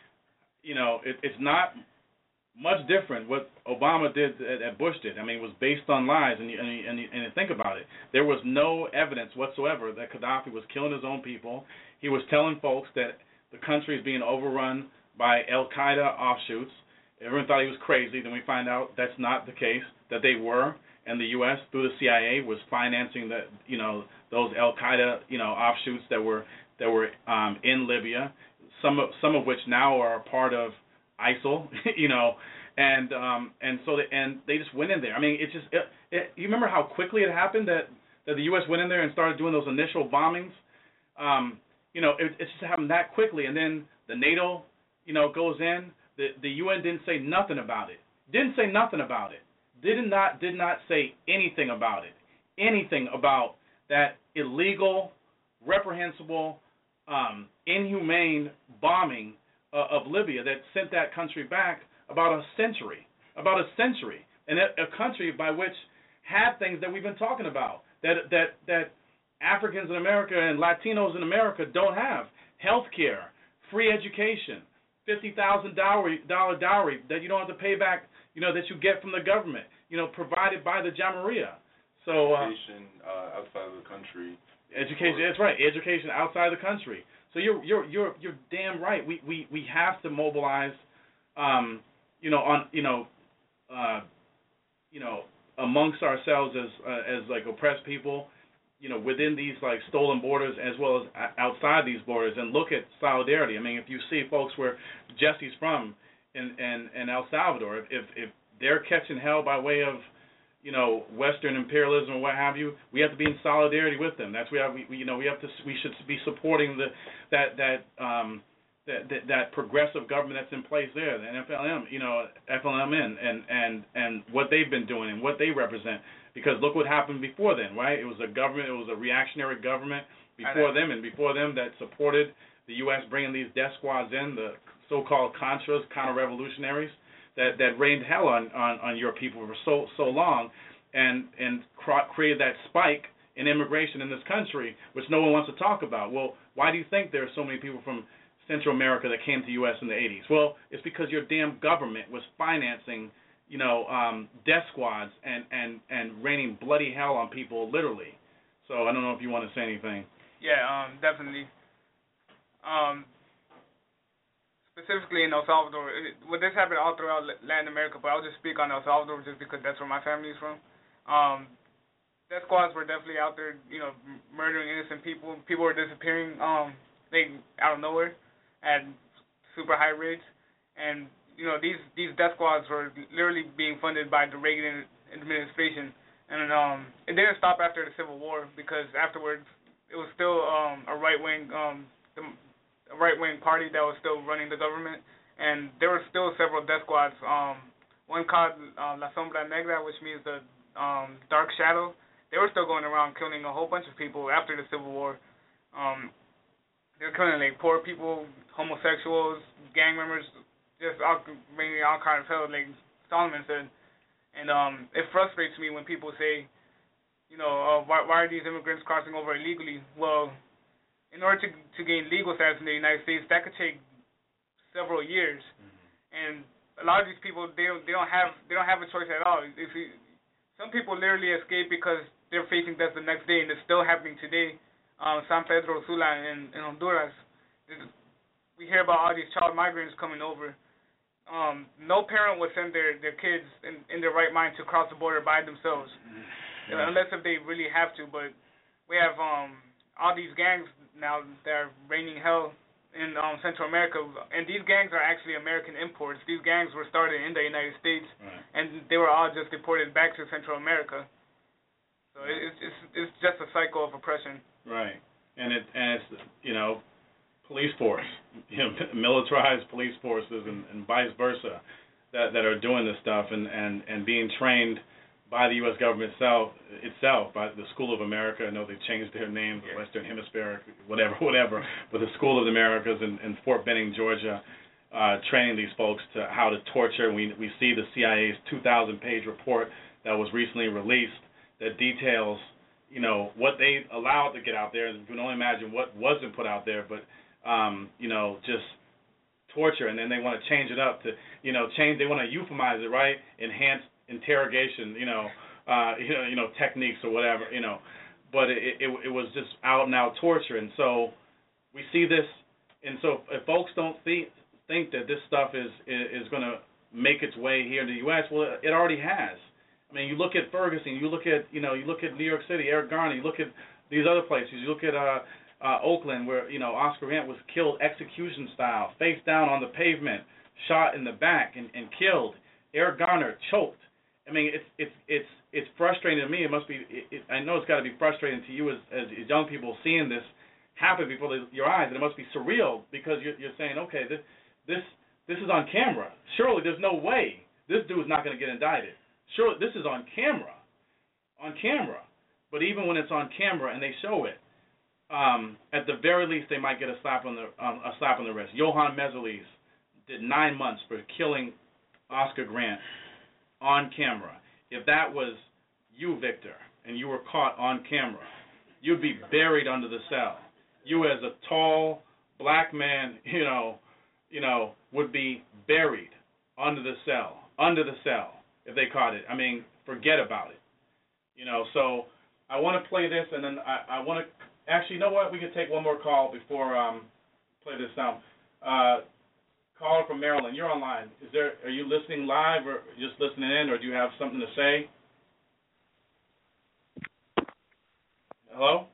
You know, it, it's not much different what Obama did that Bush did. I mean, it was based on lies, and you, and, you, and, you, and think about it. There was no evidence whatsoever that Gaddafi was killing his own people. He was telling folks that the country is being overrun by Al-Qaeda offshoots. Everyone thought he was crazy. Then we find out that's not the case, that they were, and the U S through the C I A was financing the, you know, those Al-Qaeda, you know, offshoots that were that were um, in Libya. Some of some of which now are a part of ISIL, you know, and um, and so they, and they just went in there. I mean, it's just it, it, you remember how quickly it happened that, that the U S went in there and started doing those initial bombings. Um, you know, it, it's just happened that quickly, and then the NATO, you know, goes in. The the U N didn't say nothing about it. Didn't say nothing about it. Did not did not say anything about it. Anything about that illegal, reprehensible, um, inhumane bombing uh, of Libya that sent that country back about a century, about a century, and a, a country by which had things that we've been talking about that that that Africans in America and Latinos in America don't have: health care, free education, fifty thousand dollar dollar dowry that you don't have to pay back, you know, that you get from the government, you know, provided by the Jamahiriya. So uh, education uh, outside of the country. Education, that's right. Education outside of the country. So you're you're you're you're damn right. We we we have to mobilize, um, you know, on you know, uh, you know, amongst ourselves as uh, as like oppressed people, you know, within these like stolen borders as well as outside these borders, and look at solidarity. I mean, if you see folks where Jesse's from in in, in El Salvador, if if they're catching hell by way of, you know, Western imperialism or what have you, we have to be in solidarity with them. That's why we, we you know, we have to, we should be supporting the that that um that, that that progressive government that's in place there, the F L M, you know, F L M N, and and and what they've been doing and what they represent. Because look what happened before then, right? It was a government, it was a reactionary government before them, and before them that supported the U S bringing these death squads in, the so-called Contras, counter-revolutionaries, that, that rained hell on, on, on your people for so so long, and and cr- created that spike in immigration in this country, which no one wants to talk about. Well, why do you think there are so many people from Central America that came to the U S in the eighties? Well, it's because your damn government was financing, you know, um, death squads and, and, and raining bloody hell on people, literally. So I don't know if you want to say anything. Yeah, um, definitely. Um, specifically in El Salvador, it, well, this happened all throughout Latin America, but I'll just speak on El Salvador just because that's where my family is from. Um, death squads were definitely out there, you know, murdering innocent people. People were disappearing, um, they out of nowhere at super high rates, and you know, these these death squads were literally being funded by the Reagan administration, and um, it didn't stop after the Civil War, because afterwards it was still um, a right wing um, a right wing party that was still running the government, and there were still several death squads. Um, one called uh, La Sombra Negra, which means the um, dark shadow. They were still going around killing a whole bunch of people after the Civil War. Um, they were killing like poor people, homosexuals, gang members. Just all, mainly all kind of hell, like Solomon said. And um, it frustrates me when people say, you know, uh, why, why are these immigrants crossing over illegally? Well, in order to to gain legal status in the United States, that could take several years. Mm-hmm. And a lot of these people, they don't they don't have they don't have a choice at all. If you, some people literally escape because they're facing death the next day, and it's still happening today. Um, San Pedro Sula in, in Honduras, we hear about all these child migrants coming over. Um, no parent would send their, their kids in, in their right mind to cross the border by themselves, mm-hmm. unless if they really have to. But we have um, all these gangs now that are raining hell in um, Central America, and these gangs are actually American imports. These gangs were started in the United States, right. And they were all just deported back to Central America. So it, it's, it's it's just a cycle of oppression. Right, and it and it's you know. Police force, you know, militarized police forces, and, and vice versa, that that are doing this stuff and, and, and being trained by the U S government itself, itself, by the School of America. I know they changed their name, the Western Hemispheric, whatever, whatever. But the School of the Americas in, in Fort Benning, Georgia, uh, training these folks to how to torture. We we see the C I A's two thousand page report that was recently released that details, you know, what they allowed to get out there, and you can only imagine what wasn't put out there, but, um, you know, just torture, and then they want to change it up to, you know, change, they want to euphemize it, right, enhanced interrogation, you know, uh, you know, you know, techniques or whatever, you know, but it, it, it was just out and out torture, and so we see this, and so if folks don't think, think that this stuff is, is, is going to make its way here in the U S, well, it already has. I mean, you look at Ferguson, you look at, you know, you look at New York City, Eric Garner, you look at these other places, you look at uh, uh, Oakland, where, you know, Oscar Grant was killed execution style, face down on the pavement, shot in the back and, and killed. Eric Garner choked. I mean, it's it's it's it's frustrating to me. It must be. It, it, I know it's got to be frustrating to you as, as young people seeing this happen before the, your eyes, and it must be surreal because you're, you're saying, okay, this this this is on camera. Surely there's no way this dude's not going to get indicted. Sure, this is on camera, on camera. But even when it's on camera and they show it, um, at the very least they might get a slap on the um, a slap on the wrist. Johan Mezelis did nine months for killing Oscar Grant on camera. If that was you, Victor, and you were caught on camera, you'd be buried under the cell. You, as a tall black man, you know, you know, would be buried under the cell, under the cell. If they caught it. I mean, forget about it. You know, so I want to play this, and then I, I want to, actually, you know what? We can take one more call before um play this down. Uh, caller from Maryland, you're online. Is there? Are you listening live or just listening in, or do you have something to say? Hello?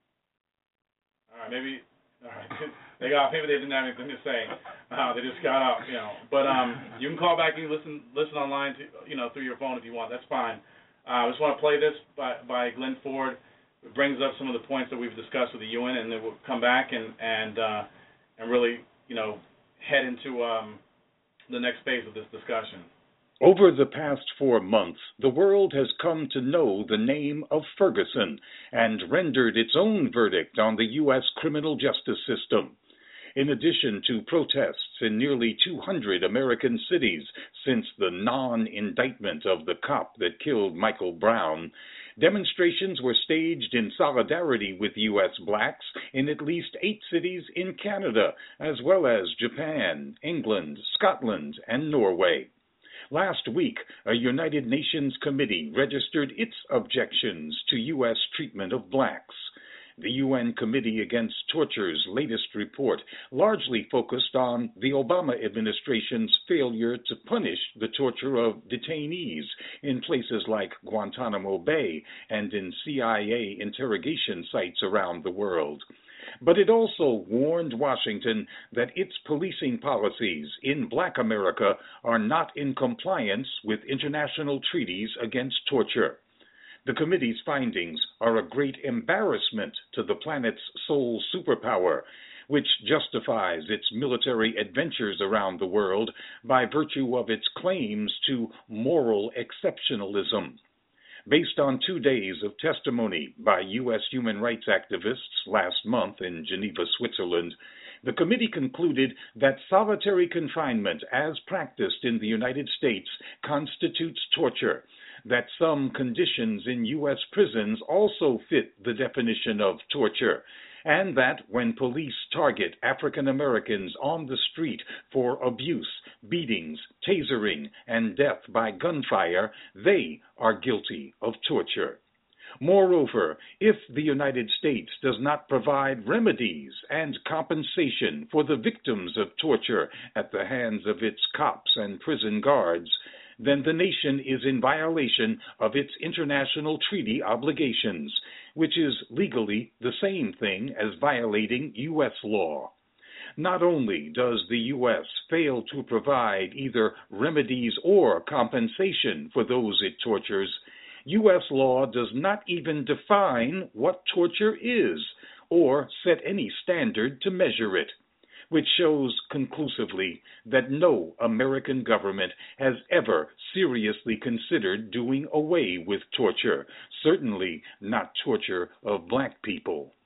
All right, maybe, all right. They got, maybe they didn't have anything to say. Uh, they just got up, you know. But um, you can call back and listen listen online, to, you know, through your phone if you want. That's fine. Uh, I just want to play this by, by Glenn Ford. It brings up some of the points that we've discussed with the U N, and then we'll come back and and uh, and really, you know, head into um, the next phase of this discussion. Over the past four months, the world has come to know the name of Ferguson and rendered its own verdict on the U S criminal justice system. In addition to protests in nearly two hundred American cities since the non-indictment of the cop that killed Michael Brown, demonstrations were staged in solidarity with U S blacks in at least eight cities in Canada, as well as Japan, England, Scotland, and Norway. Last week, a United Nations committee registered its objections to U S treatment of blacks. The U N Committee Against Torture's latest report largely focused on the Obama administration's failure to punish the torture of detainees in places like Guantanamo Bay and in C I A interrogation sites around the world. But it also warned Washington that its policing policies in Black America are not in compliance with international treaties against torture. The committee's findings are a great embarrassment to the planet's sole superpower, which justifies its military adventures around the world by virtue of its claims to moral exceptionalism. Based on two days of testimony by U S human rights activists last month in Geneva, Switzerland, the committee concluded that solitary confinement as practiced in the United States constitutes torture, that some conditions in U S prisons also fit the definition of torture, and that when police target African Americans on the street for abuse, beatings, tasering, and death by gunfire, they are guilty of torture. Moreover, if the United States does not provide remedies and compensation for the victims of torture at the hands of its cops and prison guards, then the nation is in violation of its international treaty obligations, which is legally the same thing as violating U S law. Not only does the U S fail to provide either remedies or compensation for those it tortures, U S law does not even define what torture is or set any standard to measure it, which shows conclusively that no American government has ever seriously considered doing away with torture, certainly not torture of black people.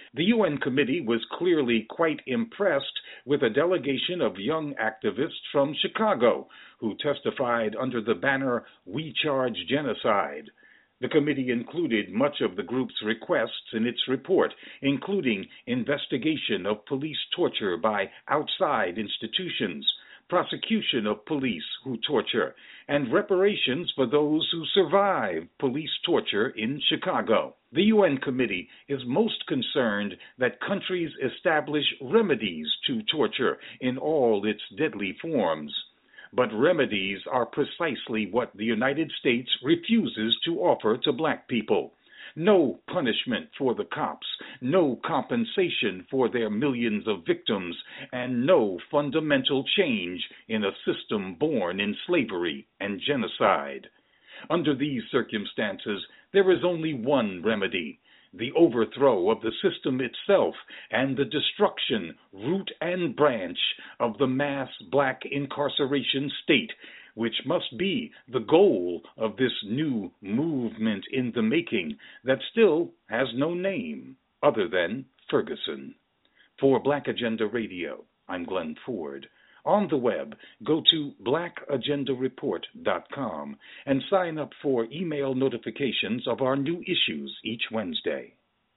The U N committee was clearly quite impressed with a delegation of young activists from Chicago who testified under the banner "We Charge Genocide." The committee included much of the group's requests in its report, including investigation of police torture by outside institutions, prosecution of police who torture, and reparations for those who survive police torture in Chicago. The U N committee is most concerned that countries establish remedies to torture in all its deadly forms. But remedies are precisely what the United States refuses to offer to black people. No punishment for the cops, no compensation for their millions of victims, and no fundamental change in a system born in slavery and genocide. Under these circumstances, there is only one remedy: the overthrow of the system itself and the destruction, root and branch, of the mass black incarceration state, which must be the goal of this new movement in the making that still has no name other than Ferguson. For Black Agenda Radio, I'm Glenn Ford. On the web, go to black agenda report dot com and sign up for email notifications of our new issues each Wednesday.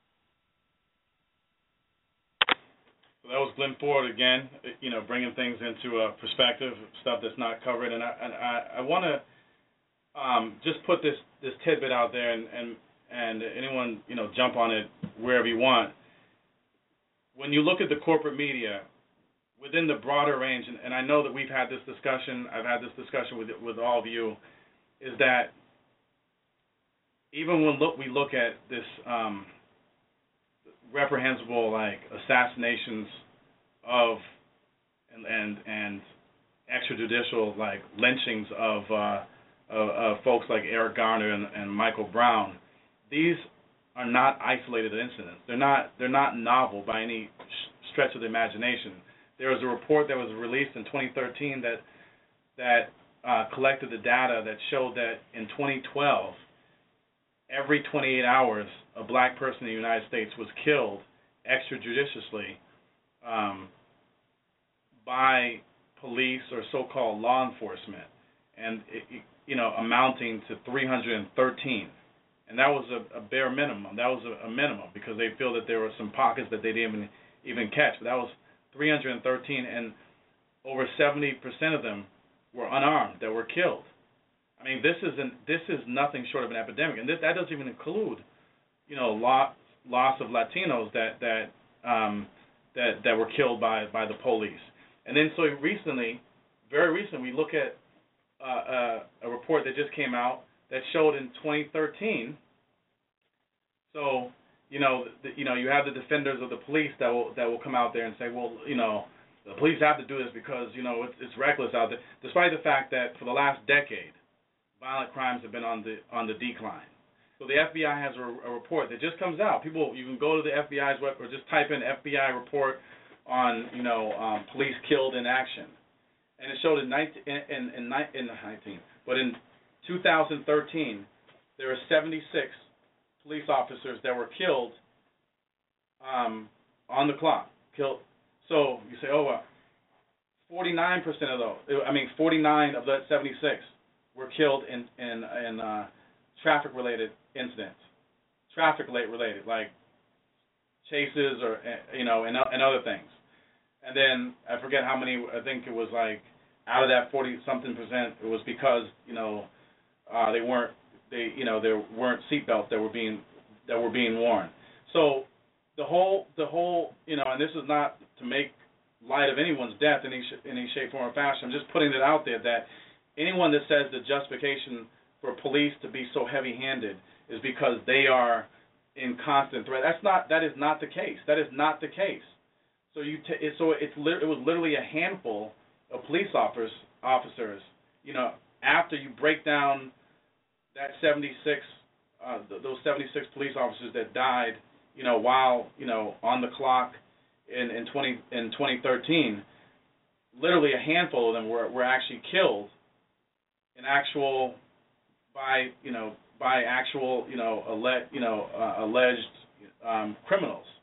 That was Glenn Ford again, you know, bringing things into a perspective, stuff that's not covered. And I, and I, I want to um, just put this, this tidbit out there, and, and, and anyone, you know, jump on it wherever you want. When you look at the corporate media, within the broader range, and, and I know that we've had this discussion, I've had this discussion with with all of you, is that even when look, we look at this um, reprehensible, like, assassinations of and and, and extrajudicial, like, lynchings of, uh, of, of folks like Eric Garner and, and Michael Brown, these are not isolated incidents. They're not they're not novel by any stretch of the imagination. There was a report that was released in twenty thirteen that that uh, collected the data that showed that in twenty twelve, every twenty-eight hours, a black person in the United States was killed extrajudiciously um, by police or so-called law enforcement, and it, you know, amounting to three hundred thirteen. And that was a, a bare minimum. That was a, a minimum because they feel that there were some pockets that they didn't even, even catch. But that was three hundred thirteen, and over seventy percent of them were unarmed that were killed. I mean, this isn't this is nothing short of an epidemic, and this, that doesn't even include, you know, loss loss of Latinos that that um, that that were killed by by the police. And then so recently, very recently, we look at uh, uh, a report that just came out that showed in twenty thirteen. So, you know, the, you know, you have the defenders of the police that will that will come out there and say, well, you know, the police have to do this because, you know, it's, it's reckless out there, despite the fact that for the last decade, violent crimes have been on the on the decline. So the F B I has a, a report that just comes out. People, you can go to the F B I's web or just type in F B I report on, you know, um, police killed in action, and it showed in nineteen in in, in nineteen, but in two thousand thirteen, there were seventy-six police officers that were killed um, on the clock. Killed. So you say, oh, well, forty-nine percent of those, I mean, forty-nine of that seventy-six were killed in in, in uh, traffic-related incidents, traffic-related, like chases or you know, and and other things. And then I forget how many. I think it was like out of that forty-something percent, it was because you know uh, they weren't they you know there weren't seatbelts that were being that were being worn. So the whole the whole you know, and this is not to make light of anyone's death in any sh- in any shape, form, or fashion. I'm just putting it out there that anyone that says the justification for police to be so heavy-handed is because they are in constant threat. That's not. That is not the case. That is not the case. So you. T- it, so it's. Li- it was literally a handful of police officers. Officers. You know, after you break down that seventy-six, uh, th- those seventy-six police officers that died, you know, while you know on the clock in in twenty in twenty thirteen, literally a handful of them were were actually killed. In actual, by you know, by actual you know, alle- you know, uh, alleged um, criminals.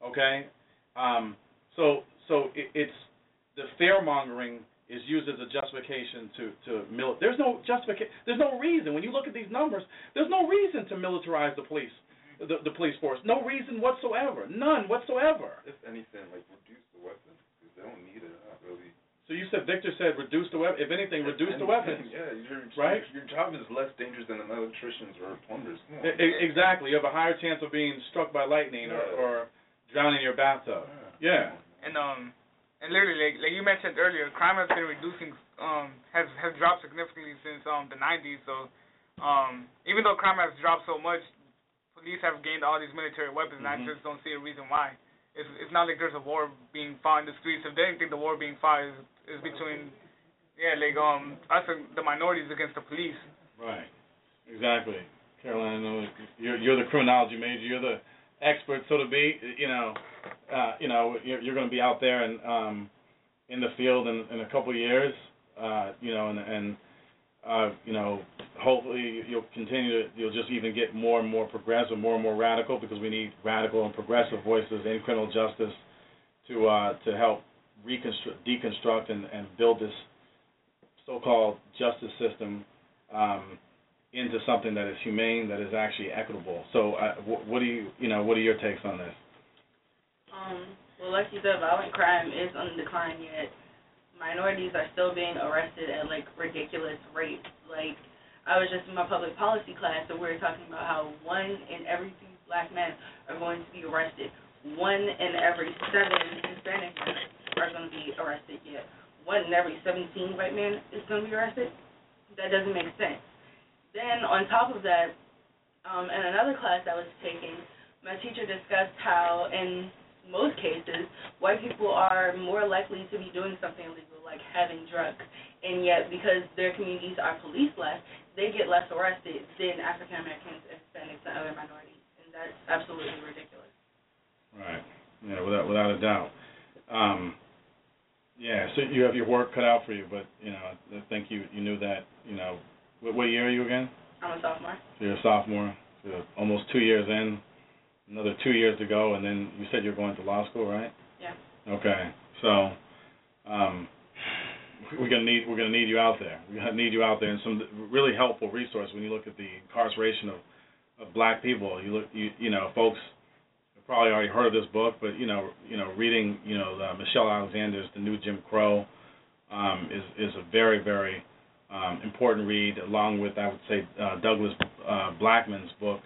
Okay, um, so so it, it's the fear mongering is used as a justification to to mil- There's no justification. There's no reason when you look at these numbers. There's no reason to militarize the police, the, the police force. No reason whatsoever. None whatsoever. If anything, like reduce the weapons because they don't need it. Not really. So you said Victor said reduce the weapon. If anything, reduce the weapons. Yeah, your, right. Your job is less dangerous than an electrician's or a plumber's. I, exactly. You have a higher chance of being struck by lightning yeah. or, or drowning in your bathtub. Yeah. yeah. And um. And literally, like, like you mentioned earlier, crime has been reducing, um, has has dropped significantly since um the nineties. So, um, even though crime has dropped so much, police have gained all these military weapons, mm-hmm. and I just don't see a reason why. It's it's not like there's a war being fought in the streets. If they think the war being fought is is between, yeah, like um us the minorities against the police. Right. Exactly. Caroline, I know you're you're the criminology major. You're the expert, so to be. You know. Uh, you know, you're, you're going to be out there and um, in the field in, in a couple of years, uh, you know, and, and uh, you know, hopefully you'll continue to, you'll just even get more and more progressive, more and more radical, because we need radical and progressive voices in criminal justice to uh, to help reconstruct, deconstruct, and, and build this so-called justice system um, into something that is humane, that is actually equitable. So, uh, what, what do you, you know, what are your takes on this? Um, well, like you said, violent crime is on the decline, yet minorities are still being arrested at, like, ridiculous rates. Like, I was just in my public policy class, and we were talking about how one in every two black men are going to be arrested. One in every seven Hispanic men are going to be arrested, yet one in every seventeen white men is going to be arrested. That doesn't make sense. Then, on top of that, um, in another class I was taking, my teacher discussed how, in most cases, white people are more likely to be doing something illegal, like having drugs, and yet because their communities are policed less, they get less arrested than African Americans, Hispanics, and other minorities, and that's absolutely ridiculous. Right. Yeah, without without a doubt. Um, yeah. So you have your work cut out for you, but you know, I think you you knew that. You know, what, what year are you again? I'm a sophomore. So you're a sophomore. So you're almost two years in. Another two years to go, and then you said you're going to law school, right? Yeah. Okay. So, um, we're gonna need we're gonna need you out there. We're gonna need you out there, and some really helpful resource when you look at the incarceration of, of black people. You look, you you know, folks have probably already heard of this book, but you know, you know, reading you know the Michelle Alexander's The New Jim Crow um, is is a very very um, important read, along with I would say uh, Douglas uh, Blackman's book.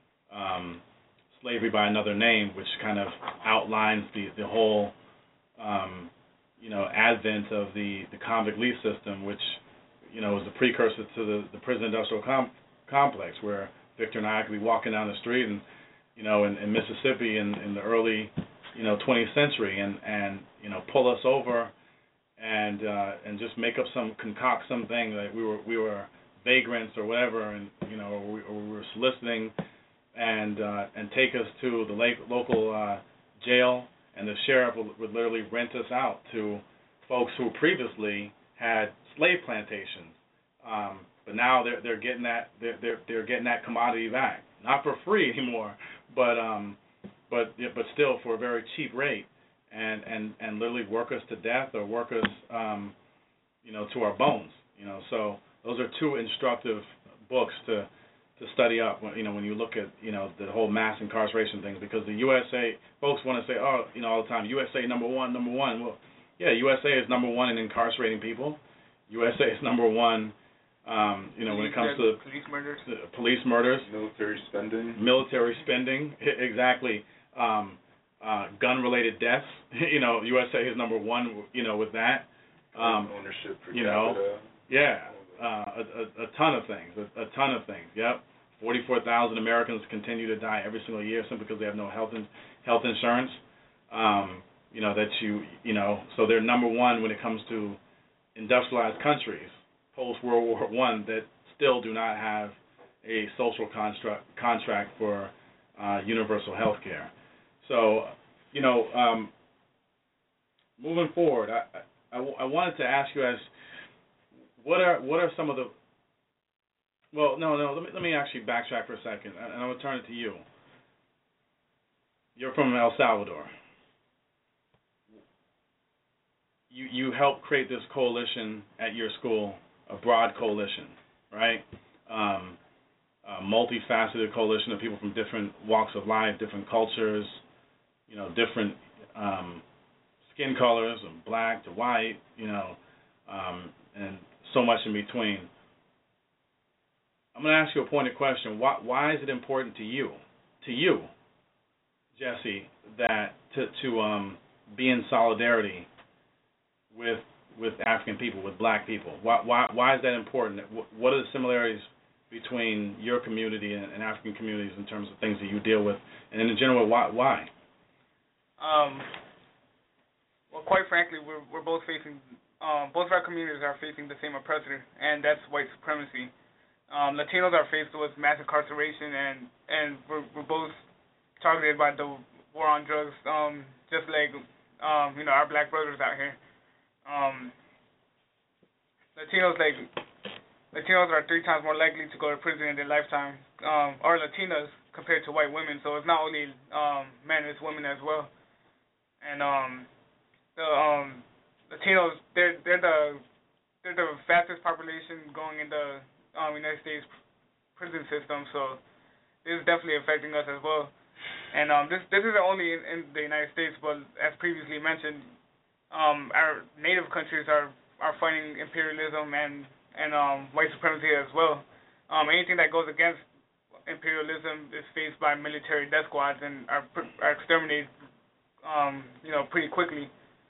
Um, Slavery by Another Name, which kind of outlines the, the whole, um, you know, advent of the, the convict lease system, which, you know, was the precursor to the, the prison industrial com- complex, where Victor and I could be walking down the street and, you know, in, in Mississippi in, in the early, you know, twentieth century and, and you know, pull us over and uh, and just make up some, concoct something that we were we were vagrants or whatever, and, you know, or we, or we were soliciting and uh, and take us to the lake, local uh, jail, and the sheriff would, would literally rent us out to folks who previously had slave plantations, um, but now they're they're getting that they're, they're they're getting that commodity back, not for free anymore, but um but but still for a very cheap rate, and and and literally work us to death or work us um you know to our bones, you know. So those are two instructive books to. to study up, you know, when you look at, you know, the whole mass incarceration thing, because the U S A, folks want to say, oh, you know, all the time, U S A number one, number one. Well, yeah, U S A is number one in incarcerating people. U S A is number one, um, you know, when it comes to police murders, police murders, military spending, military spending, exactly, um, uh, gun-related deaths. You know, U S A is number one, you know, with that. Um, ownership per you know, capita. yeah, uh, a, a, a ton of things, a, a ton of things. Yep. forty-four thousand Americans continue to die every single year simply because they have no health in, health insurance. Um, you know, that you, you know, so they're number one when it comes to industrialized countries post-World War One that still do not have a social construct, contract for uh, universal health care. So, you know, um, moving forward, I, I, I wanted to ask you as what are what are some of the Well, no, no. Let me let me actually backtrack for a second, and I will turn it to you. you're from El Salvador. You you helped create this coalition at your school, a broad coalition, right? Um, a multifaceted coalition of people from different walks of life, different cultures, you know, different um, skin colors, from black to white, you know, um, and so much in between. I'm going to ask you a pointed question. Why, why is it important to you, to you, Jesse, that to to um, be in solidarity with with African people, with black people? Why why why is that important? What are the similarities between your community and, and African communities in terms of things that you deal with, and in general, why why? Um. Well, quite frankly, we're we're both facing um, both of our communities are facing the same oppressor, and that's white supremacy. Um, Latinos are faced with mass incarceration, and and we're we're both targeted by the war on drugs, um, just like um, you know our black brothers out here. Um, Latinos like Latinos are three times more likely to go to prison in their lifetime, um, or Latinas compared to white women. So it's not only um, men, it's women as well. And um, the um, Latinos, they're they're the they're the fastest population going in the um, United States prison system. So this is definitely affecting us as well. And um, this this isn't only in, in the United States, but as previously mentioned, um, our native countries are, are fighting imperialism and and um, white supremacy as well. Um, anything that goes against imperialism is faced by military death squads and are, are exterminated, um, you know, pretty quickly.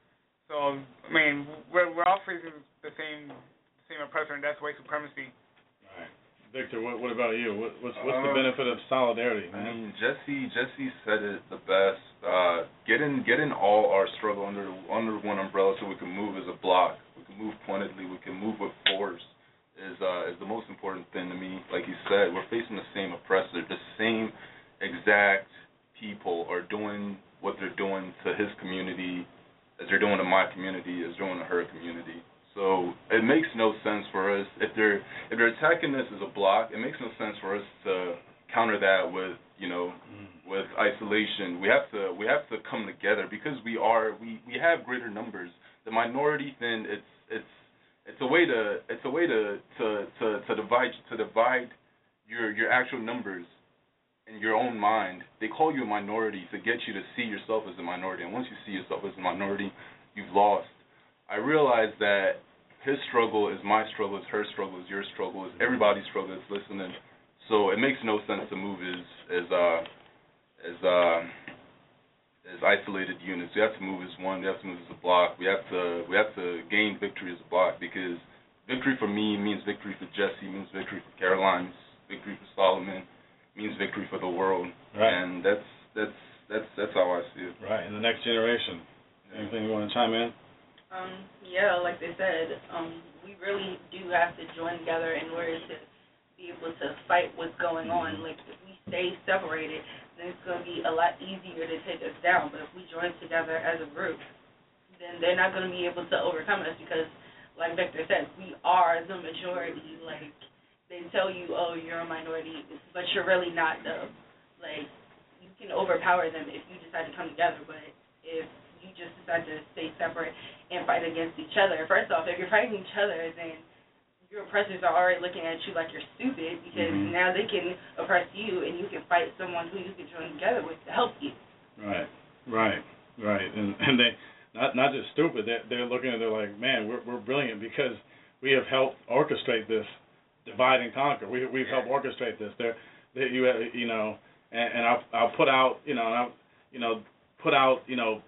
So I mean, we're we're all facing the same same oppressor, and that's white supremacy. All right. Victor, what, what about you? What, what's what's uh, the benefit of solidarity, man? I mean, Jesse Jesse said it the best. Uh, getting getting all our struggle under under one umbrella, so we can move as a block, we can move pointedly, we can move with force, is uh, is the most important thing to me. Like you said, we're facing the same oppressor. The same exact people are doing what they're doing to his community, as they're doing to my community, as they're doing to her community. So it makes no sense for us, if they're if they're attacking this as a block, it makes no sense for us to counter that with, you know, mm. with isolation. We have to we have to come together because we are we, we have greater numbers. The minority thing, it's it's it's a way to it's a way to to, to, to divide to divide your your actual numbers in your own mind. They call you a minority to get you to see yourself as a minority, and once you see yourself as a minority, you've lost. I realize that his struggle is my struggle, is her struggle, is your struggle, is everybody's struggle that's listening. So it makes no sense to move as as uh, as uh, as isolated units. We have to move as one. We have to move as a block. We have to we have to gain victory as a block, because victory for me means victory for Jesse, means victory for Caroline, means victory for Solomon, means victory for the world. Right. And that's that's that's that's how I see it. Right. And the next generation. Yeah. Anything you want to chime in? Um, yeah, like they said, um, we really do have to join together in order to be able to fight what's going on. Like, if we stay separated, then it's going to be a lot easier to take us down. But if we join together as a group, then they're not going to be able to overcome us because, like Victor said, we are the majority. Like, they tell you, oh, you're a minority, but you're really not, though. Like, you can overpower them if you decide to come together, but if you just decide to stay separate and fight against each other. First off, if you're fighting each other, then your oppressors are already looking at you like you're stupid, because mm-hmm. now they can oppress you and you can fight someone who you can join together with to help you. Right, right, right. And and they not not just stupid. They're, they're looking at it, they're like, man, we're we're brilliant because we have helped orchestrate this divide and conquer. We we've helped orchestrate this. They're they, you you know, and, and I'll I'll put out you know and I'll you know put out you know.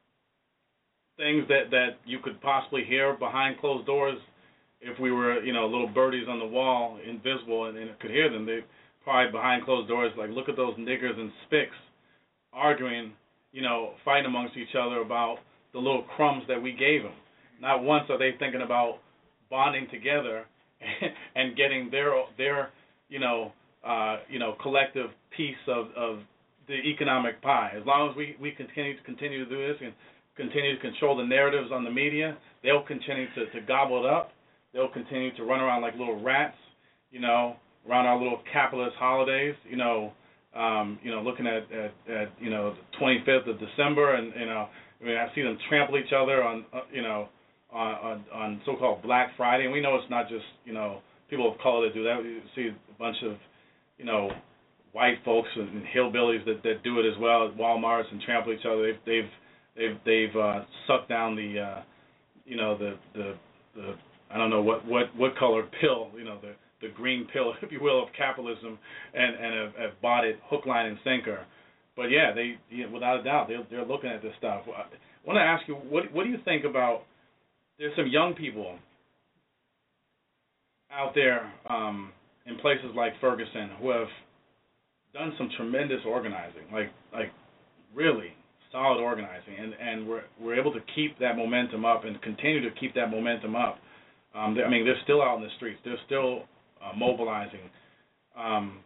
things that, that you could possibly hear behind closed doors if we were, you know, little birdies on the wall, invisible, and, and could hear them. They probably behind closed doors, like, look at those niggers and spics arguing, you know, fighting amongst each other about the little crumbs that we gave them. Not once are they thinking about bonding together and, and getting their, their you know, uh, you know, collective piece of, of the economic pie. As long as we, we continue to continue to do this and continue to control the narratives on the media, they'll continue to, to gobble it up. They'll continue to run around like little rats, you know, around our little capitalist holidays, you know, Um, you know, looking at, at, at you know the twenty-fifth of December, and you know, I mean, I see them trample each other on, uh, you know, on, on on so-called Black Friday, and we know it's not just you know people of color that do that. You see a bunch of you know white folks and hillbillies that, that do it as well at Walmarts and trample each other. They've they've they've, they've uh, sucked down the uh, you know the, the the I don't know what what what color pill you know the the green pill, if you will, of capitalism, and and have, have bought it hook, line, and sinker. But yeah, they you know, without a doubt they're they're looking at this stuff. I want to ask you, what what do you think about? There's some young people out there um, in places like Ferguson who have done some tremendous organizing, like like really solid organizing, and and we're we're able to keep that momentum up and continue to keep that momentum up. Um, I mean, they're still out in the streets. They're still uh, mobilizing. Um,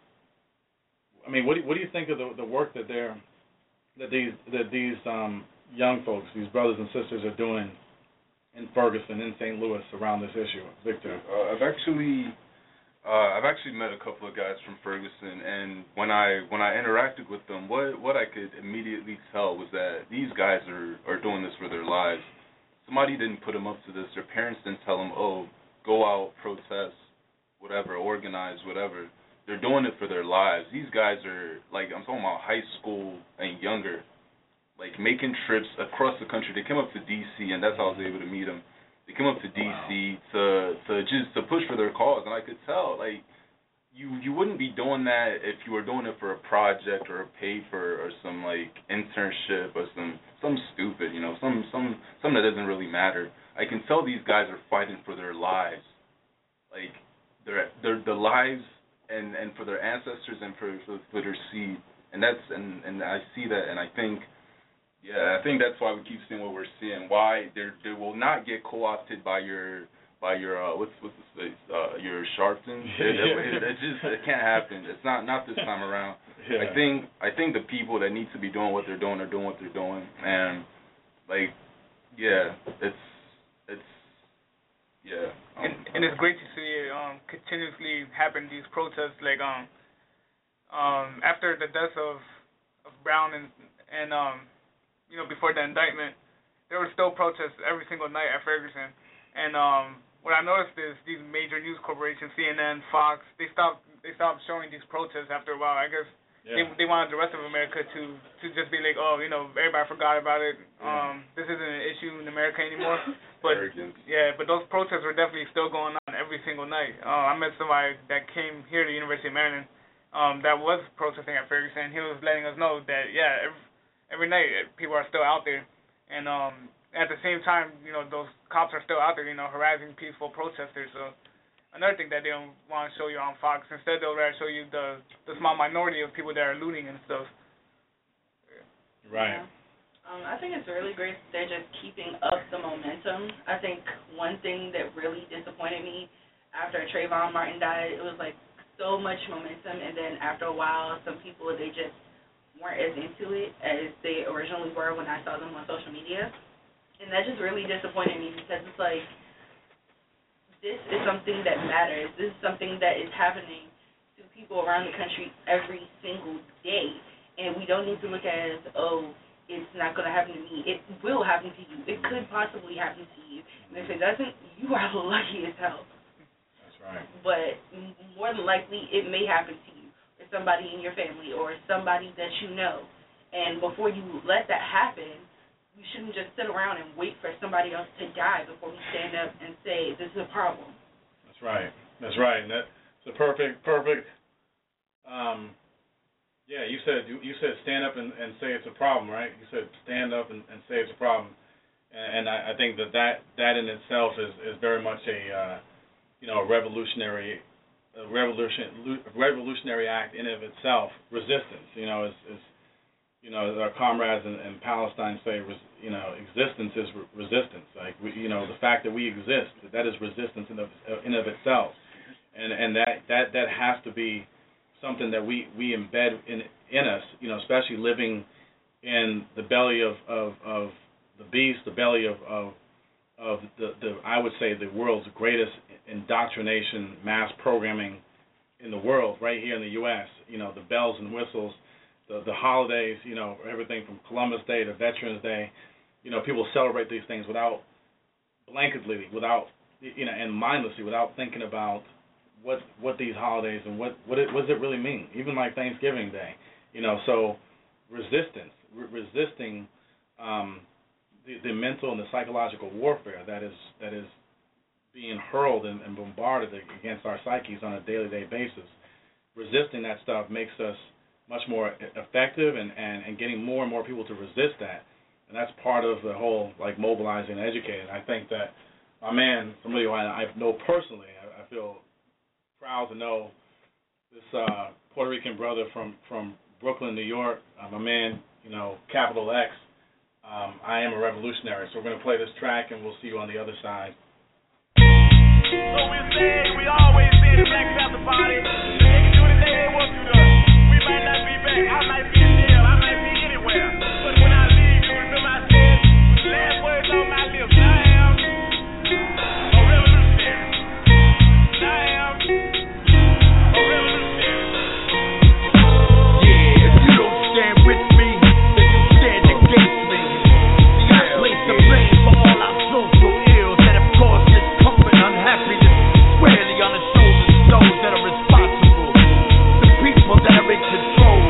I mean, what do, what do you think of the, the work that they're that these that these um, young folks, these brothers and sisters, are doing in Ferguson, in Saint Louis, around this issue, Victor? Uh, I've actually uh, I've actually met a couple of guys from Ferguson, and when I when I interacted with them, what what I could immediately tell was that these guys are are doing this for their lives. Somebody didn't put them up to this. Their parents didn't tell them, oh, go out, protest, whatever, organize, whatever. They're doing it for their lives. These guys are, like, I'm talking about high school and younger, like, making trips across the country. They came up to D C, and that's how I was able to meet them. They came up to D C wow. to to just to push for their cause, and I could tell, like, you you wouldn't be doing that if you were doing it for a project or a paper or some, like, internship or some some stupid, you know, some some something that doesn't really matter. I can tell these guys are fighting for their lives, like, their their the lives. And, and for their ancestors and for, for for their seed, and that's and, and I see that, and I think, yeah, I think that's why we keep seeing what we're seeing. Why they they will not get co-opted by your by your uh, what's what's the uh, your Sharpton. It, it, it just it can't happen. It's not not this time around. Yeah. I think I think the people that need to be doing what they're doing are doing what they're doing, and like, yeah, it's it's. Yeah, um, and, and it's great to see it um, continuously happen. These protests, like um, um, after the death of of Brown and and um, you know, before the indictment, there were still protests every single night at Ferguson. And um, what I noticed is these major news corporations, C N N, Fox, they stopped they stopped showing these protests after a while. I guess yeah. they they wanted the rest of America to to just be like, oh, you know, everybody forgot about it. Yeah. Um, this isn't an issue in America anymore. But Arrogance. yeah, but those protests were definitely still going on every single night. Uh, I met somebody that came here to the University of Maryland um, that was protesting at Ferguson. He was letting us know that yeah, every, every night people are still out there, and um, at the same time, you know, those cops are still out there, you know, harassing peaceful protesters. So another thing that they don't want to show you on Fox, instead they'll rather show you the the small minority of people that are looting and stuff. Right. Yeah. Um, I think it's really great that they're just keeping up the momentum. I think one thing that really disappointed me after Trayvon Martin died, it was like so much momentum, and then after a while, some people, they just weren't as into it as they originally were when I saw them on social media. And that just really disappointed me because it's like, this is something that matters. This is something that is happening to people around the country every single day. And we don't need to look at it as, oh, it's not going to happen to me. It will happen to you. It could possibly happen to you. And if it doesn't, you are lucky as hell. That's right. But more than likely, it may happen to you or somebody in your family or somebody that you know. And before you let that happen, you shouldn't just sit around and wait for somebody else to die before we stand up and say, this is a problem. That's right. That's right. And that's a perfect, perfect, um, yeah, you said you said stand up and, and say it's a problem, right? You said stand up and, and say it's a problem, and, and I, I think that, that that in itself is, is very much a uh, you know a revolutionary a revolution revolutionary act in and of itself. Resistance, you know, is, is you know as our comrades in, in Palestine say, res, you know, existence is re- resistance. Like we, you know, the fact that we exist, that is resistance in of in of itself, and and that that that has to be something that we, we embed in in us, you know, especially living in the belly of, of, of the beast, the belly of of, of the, the I would say the world's greatest indoctrination, mass programming in the world, right here in the U S You know, the bells and whistles the the holidays, you know, everything from Columbus Day to Veterans Day, you know, people celebrate these things without blanketly, without, you know, and mindlessly, without thinking about what what these holidays and what what, it, what does it really mean. Even like Thanksgiving Day, you know. So resistance, re- resisting um, the, the mental and the psychological warfare that is that is being hurled and, and bombarded against our psyches on a daily day basis. Resisting that stuff makes us much more effective and, and, and getting more and more people to resist that. And that's part of the whole, like, mobilizing and educating. I think that my man, somebody who I, I know personally, I, I feel proud to know this uh, Puerto Rican brother from, from Brooklyn, New York, uh, my man, you know, Capital X. Um, I am a revolutionary. So we're going to play this track, and we'll see you on the other side. So we say we always say the Black Panther Party. They can do anything they want to do. We might not be back. I might be in jail. I might be anywhere. But when I leave, you remember I said, with the last words on my lips, I am a revolutionary. I am a revolutionary. Yeah, if you don't stand with me, then you stand against me. See, I place the blame for all our social ills, and of course, discomfort and unhappiness squarely on the shoulders of those that are responsible, the people that are in control.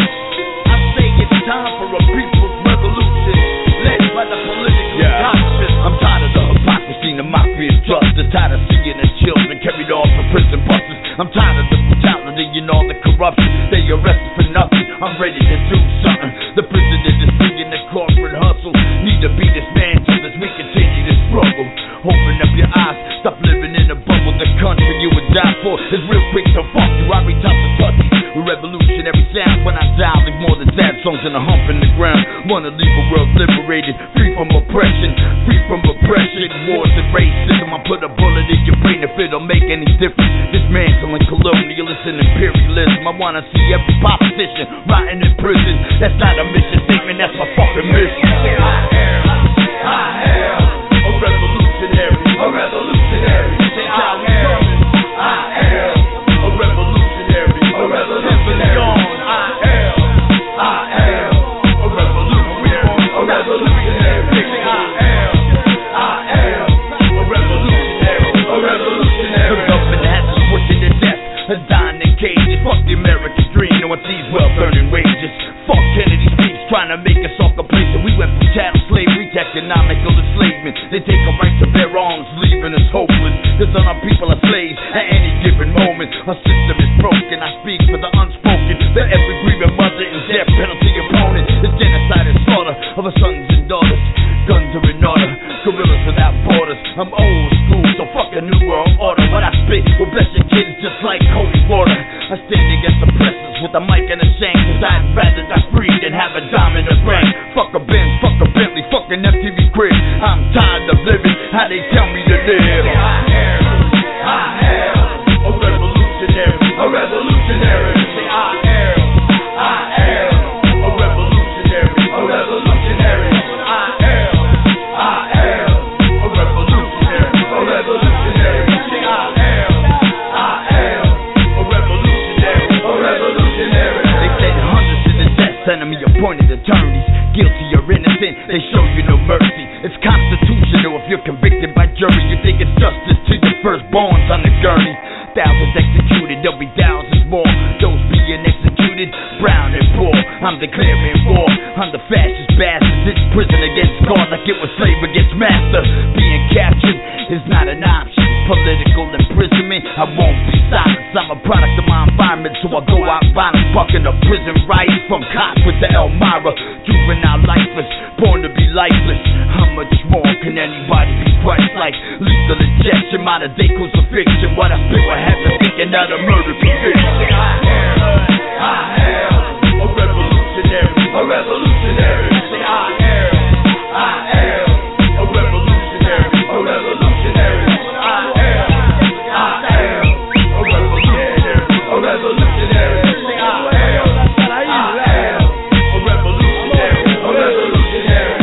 I say it's time for a people's revolution, led by the political yeah. conscience. I'm tired of the hypocrisy, the mockery of justice, tired of seeing the children carried off in prison buses. I'm tired of the brutality and all the corruption. They arrested for nothing. I'm ready to do something. The president is seeing the corporate hustle. Need to be dismantled as we continue to struggle. Open up your eyes, stop living in a bubble. The country you would die for is real quick to fuck you. I reach out to touch you with revolutionary sound. When I die, leave more than sad songs and a hump in the ground. Wanna leave a world liberated, free from oppression, free from oppression, wars and racism. I put a bullet in your brain if it don't make any difference. Dismantling colonialism and imperialism. I wanna see every politician rotting in prison. That's not a mission statement, that's my fucking mission. I am, I am a revolutionary, a revolutionary. Say I am, I am a revolutionary, a revolutionary. I am, I am a revolutionary, a revolutionary. Say I am, I am a revolutionary, a revolutionary. The government has us working to death, dying in cages. Fuck the American dream, no one sees well-earning wages. Fuck Kennedy's speech, trying to make us all complacent. We went from chattel slavery to economical enslavement. They take our right to bear arms, leaving us hopeless. Cause all our people are slaves at any given moment. Our system is broken, I speak for the unspoken. The every grieving mother and death penalty opponent. The genocide and slaughter of our sons and daughters. Guns are in order, gorillas without borders. I'm old school, so fuck a new world order. What I spit will bless your kids just like holy water. I stand against oppressors with a mic and a shank. Cause I'd rather die free than have a dime in the bank. Fuck a Benz, fuck a Bentley, fuck an M T V crib. I'm tired of living how they tell me to live. I am, I am a revolutionary, a revolutionary. Say I am, I am a revolutionary, a revolutionary. I am, I am a revolutionary, a revolutionary. Say I am, I am a revolutionary, a revolutionary. They said hundreds of the deaths, enemy appointed attorneys. Guilty or innocent, they show you no mercy. It's constitutional if you're convicted by jury. You think it's justice to your firstborns on the gurney. Thousands executed, there'll be thousands more. Those being executed, brown and poor. I'm declaring war on the fascist bastards. It's prison against God like it was slave against master. Being captured is not an option. Political imprisonment, I won't be silenced. I'm a product of my environment, so I go out violent. Fucking a prison right from Cotswold to Elmira. Juvenile lifeless, born to be lifeless. How much more can anybody be Christ-like? Lethal injection, modern day crucifixion. What I spit will have to thinking out of murder conviction. I am, I am a revolutionary, a revolutionary. Say I am, I am a revolutionary, a revolutionary. I am, I am a revolutionary, a revolutionary. Say I am, I am a revolutionary, a revolutionary.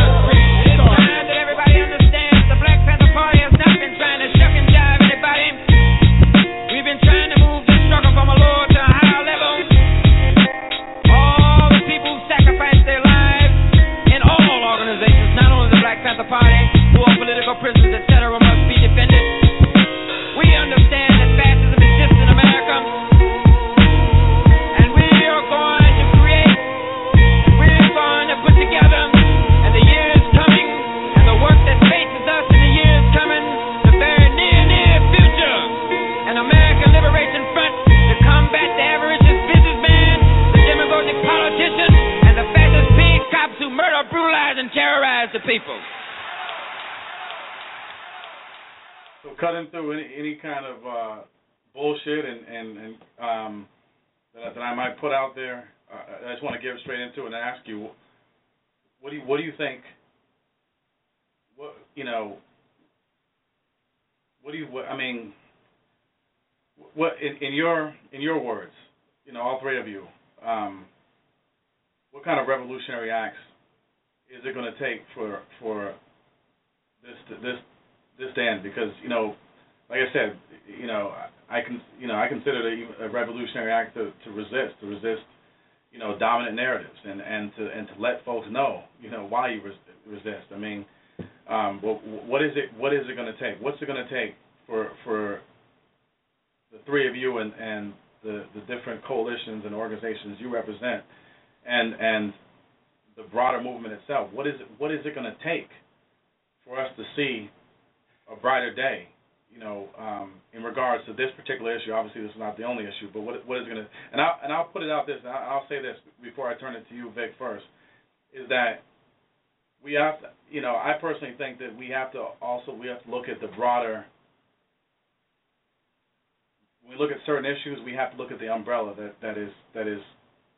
That everybody understands the Black Panther Party has not been trying to shuck and jive anybody. We've been trying to move the struggle from a lower to a higher level. All so cutting through any, any kind of uh, bullshit and and, and um, that, that I might put out there, uh, I just want to get straight into it and ask you, what do you what do you think? What you know? What do you? What, I mean, what in, in your in your words, you know, all three of you, um, what kind of revolutionary acts is it going to take for for this this this to end? Because you know, like I said, you know, I can you know I consider it a revolutionary act to, to resist to resist you know dominant narratives and, and to and to let folks know you know why you res- resist. I mean, um, what, what is it what is it going to take? What's it going to take for for the three of you and, and the, the different coalitions and organizations you represent, and and the broader movement itself? What is it, what is it going to take for us to see a brighter day? You know, um, in regards to this particular issue. Obviously, this is not the only issue, but what what is going to and I and I'll put it out this. And I'll say this before I turn it to you, Vic, first, is that we have to. You know, I personally think that we have to also we have to look at the broader. When we look at certain issues, we have to look at the umbrella that, that is that is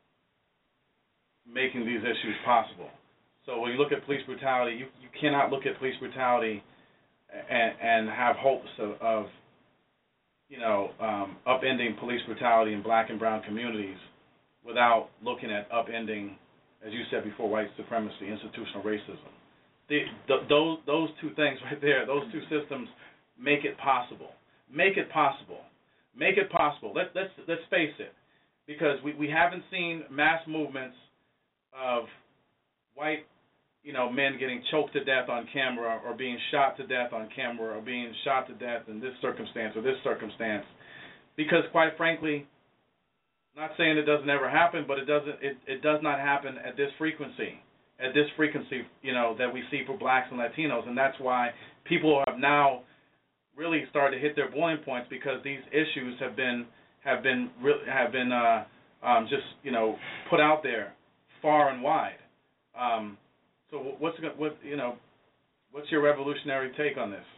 making these issues possible. So when you look at police brutality, you, you cannot look at police brutality and, and have hopes of, of you know, um, upending police brutality in black and brown communities without looking at upending, as you said before, white supremacy, institutional racism. The, the, those those two things right there, those two systems make it possible. Make it possible. Make it possible. Let, let's let's face it, because we, we haven't seen mass movements of white, you know, men getting choked to death on camera or being shot to death on camera or being shot to death in this circumstance or this circumstance, because quite frankly, not saying it doesn't ever happen, but it doesn't. It, it does not happen at this frequency, at this frequency, you know, that we see for blacks and Latinos, and that's why people have now really started to hit their boiling points, because these issues have been have been have been uh, um, just you know put out there far and wide. Um, so what's what you know what's your revolutionary take on this?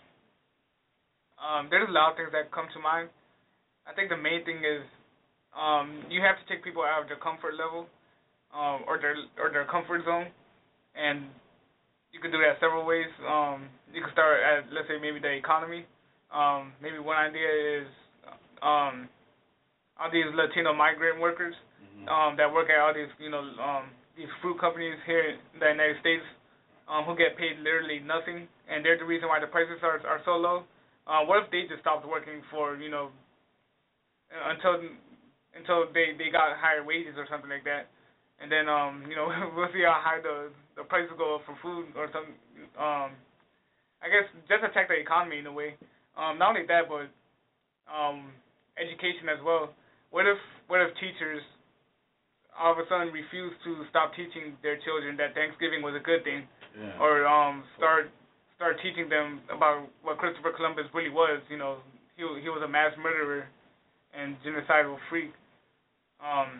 Um, there's a lot of things that come to mind. I think the main thing is um, you have to take people out of their comfort level um, or their or their comfort zone, and you can do that several ways. Um, you can start at, let's say, maybe the economy. Um, maybe one idea is um, all these Latino migrant workers mm-hmm. um, that work at all these, you know, um, these fruit companies here in the United States um, who get paid literally nothing, and they're the reason why the prices are are so low. Uh, what if they just stopped working for, you know, until until they, they got higher wages or something like that, and then um, you know we'll see how high the the prices go up for food or something. Um, I guess just attack the economy in a way. Um, not only that, but um, education as well. What if what if teachers all of a sudden refuse to stop teaching their children that Thanksgiving was a good thing, yeah. or um, start start teaching them about what Christopher Columbus really was? You know, he he was a mass murderer and genocidal freak. Um,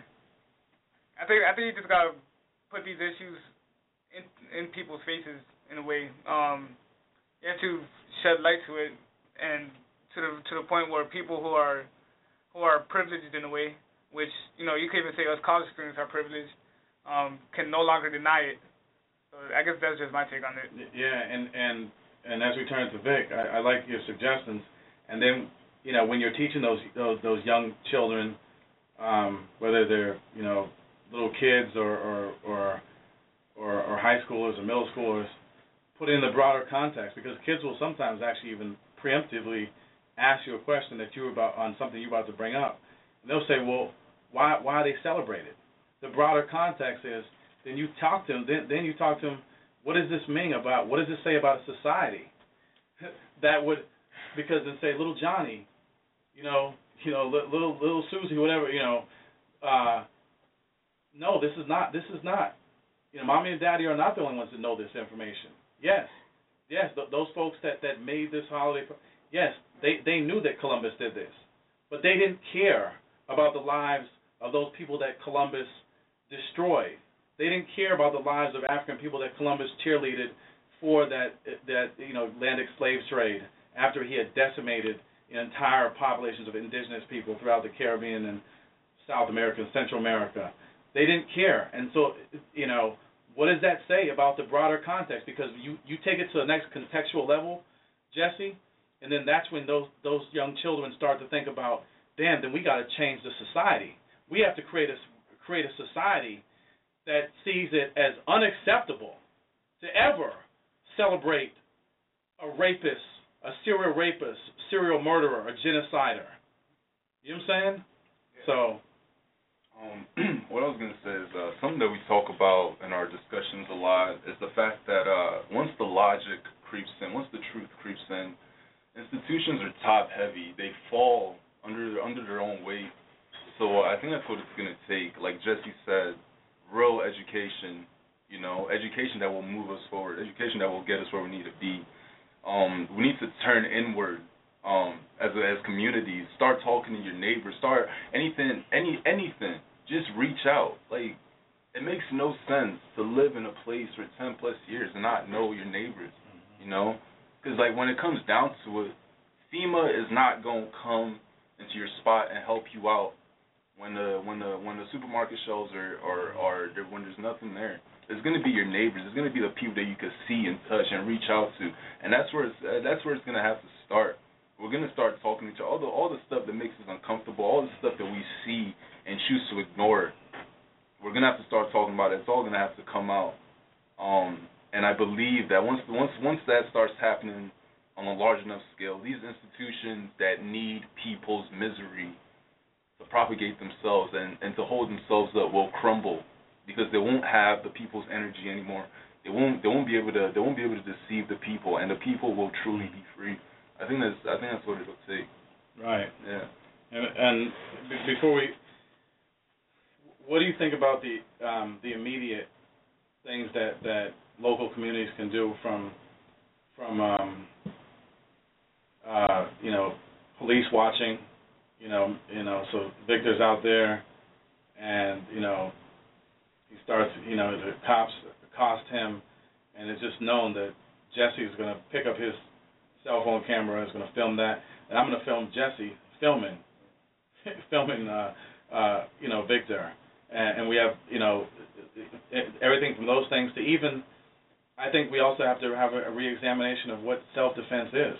I think I think you just gotta put these issues in in people's faces in a way. Um, you have to shed light to it. And to the to the point where people who are who are privileged in a way, which you know you can even say us college students are privileged, um, can no longer deny it. So I guess that's just my take on it. Yeah, and and, and as we turn to Vic, I, I like your suggestions. And then you know when you're teaching those those those young children, um, whether they're you know little kids or or or, or or high schoolers or middle schoolers, put in the broader context, because kids will sometimes actually even preemptively ask you a question that you're about on something you're about to bring up, and they'll say, "Well, why why are they celebrated?" The broader context is then you talk to them. Then then you talk to them. What does this mean about? What does this say about a society that would? Because then say, little Johnny, you know, you know, little little Susie, whatever, you know. Uh, no, this is not. This is not. You know, mommy and daddy are not the only ones that know this information. Yes. Yes, th- those folks that, that made this holiday, yes, they, they knew that Columbus did this, but they didn't care about the lives of those people that Columbus destroyed. They didn't care about the lives of African people that Columbus cheerleaded for that that you know Atlantic slave trade after he had decimated entire populations of indigenous people throughout the Caribbean and South America and Central America. They didn't care. And so, you know, what does that say about the broader context? Because you, you take it to the next contextual level, Jesse, and then that's when those those young children start to think about, damn, then we got to change the society. We have to create a, create a society that sees it as unacceptable to ever celebrate a rapist, a serial rapist, serial murderer, a genocider. You know what I'm saying? So, um, what I was going to say is uh, something that we talk about in our discussions a lot is the fact that uh, once the logic creeps in, once the truth creeps in, institutions are top-heavy. They fall under under their own weight. So uh, I think that's what it's going to take. Like Jesse said, real education, you know, education that will move us forward, education that will get us where we need to be. Um, we need to turn inward um, as as communities. Start talking to your neighbors. Start anything, any anything. Just reach out. Like, it makes no sense to live in a place for ten plus years and not know your neighbors. You know, because like when it comes down to it, FEMA is not gonna come into your spot and help you out when the when the when the supermarket shelves are are, are there, when there's nothing there. It's gonna be your neighbors. It's gonna be the people that you can see and touch and reach out to, and that's where it's uh, that's where it's gonna have to start. We're gonna start talking to each other. All the all the stuff that makes us uncomfortable, all the stuff that we see and choose to ignore, we're gonna have to start talking about it. It's all gonna have to come out. Um, and I believe that once once once that starts happening on a large enough scale, these institutions that need people's misery to propagate themselves and, and to hold themselves up will crumble, because they won't have the people's energy anymore. They won't they won't be able to they won't be able to deceive the people, and the people will truly be free. I think that's I think that's what it'll take. Right. Yeah. And, and b- before we, what do you think about the um, the immediate things that, that local communities can do from from um, uh, you know, police watching, you know you know so Victor's out there, and you know he starts you know the cops accost him, and it's just known that Jesse is going to pick up his cell phone camera and is going to film that, and I'm going to film Jesse filming filming uh, uh, you know Victor, and, and we have you know everything from those things to even, I think we also have to have a, a re-examination of what self-defense is.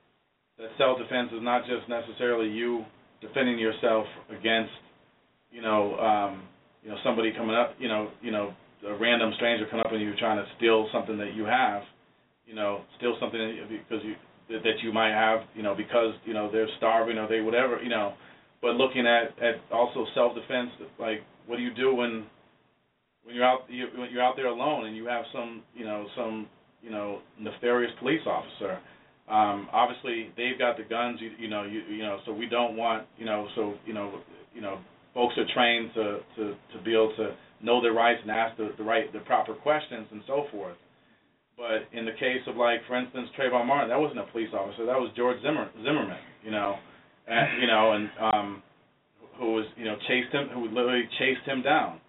That self-defense is not just necessarily you defending yourself against, you know, um, you know, somebody coming up, you know, you know, a random stranger coming up and you trying to steal something that you have, you know, steal something because you that you might have, you know, because you know they're starving or they whatever, you know. But looking at, at also self-defense, like what do you do when when you're out you, when you're out there alone and you have some, you know, some, you know, nefarious police officer. Um, obviously, they've got the guns, you, you know, you, you know. So we don't want, you know, so you know, you know, folks are trained to, to, to be able to know their rights and ask the, the right, the proper questions and so forth. But in the case of, like, for instance, Trayvon Martin, that wasn't a police officer. That was George Zimmer, Zimmerman, you know, and you know, and um, who was, you know, chased him, who literally chased him down.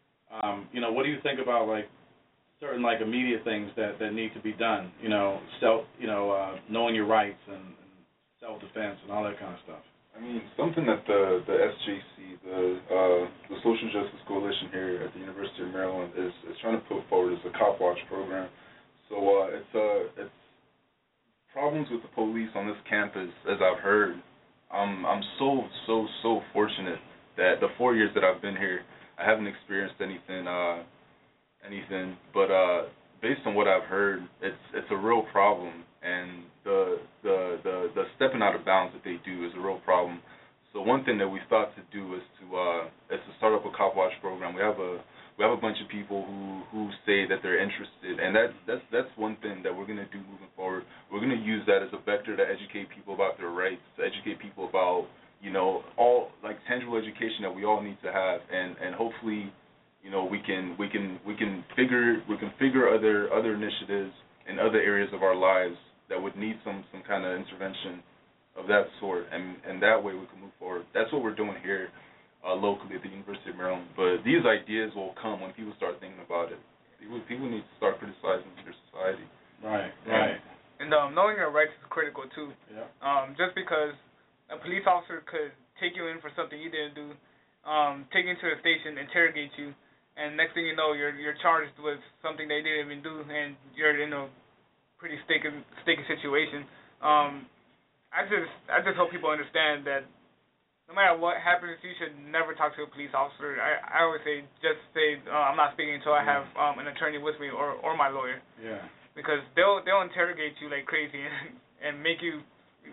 Um, you know, what do you think about like certain like immediate things that, that need to be done? You know, self, you know, uh, knowing your rights and, and self-defense and all that kind of stuff. I mean, something that the the S J C, the uh, the Social Justice Coalition here at the University of Maryland, is is trying to put forward is a Cop Watch program. So uh, it's uh, it's problems with the police on this campus, as I've heard. I'm I'm so so so fortunate that the four years that I've been here, I haven't experienced anything uh, anything. But uh, based on what I've heard, it's it's a real problem, and the the the the stepping out of bounds that they do is a real problem. So one thing that we thought to do is to uh, is to start up a Cop Watch program. We have a we have a bunch of people who, who say that they're interested, and that's that's that's one thing that we're going to do moving forward. We're going to use that as a vector to educate people about their rights, to educate people about, you know, all like tangible education that we all need to have, and, and hopefully, you know, we can we can we can figure we can figure other other initiatives in other areas of our lives that would need some, some kind of intervention of that sort, and and that way we can move forward. That's what we're doing here. Uh, locally at the University of Maryland, but these ideas will come when people start thinking about it. People, people need to start criticizing their society. Right, right. And, And um, knowing your rights is critical too. Yeah. Um, just because a police officer could take you in for something you didn't do, um, take you to the station, interrogate you, and next thing you know, you're you're charged with something they didn't even do, and you're in a pretty sticky sticky situation. Um, I just I just hope people understand that no matter what happens, you should never talk to a police officer. I, I always say just say uh, I'm not speaking until I have um, an attorney with me or, or my lawyer. Yeah. Because they'll they'll interrogate you like crazy and, and make you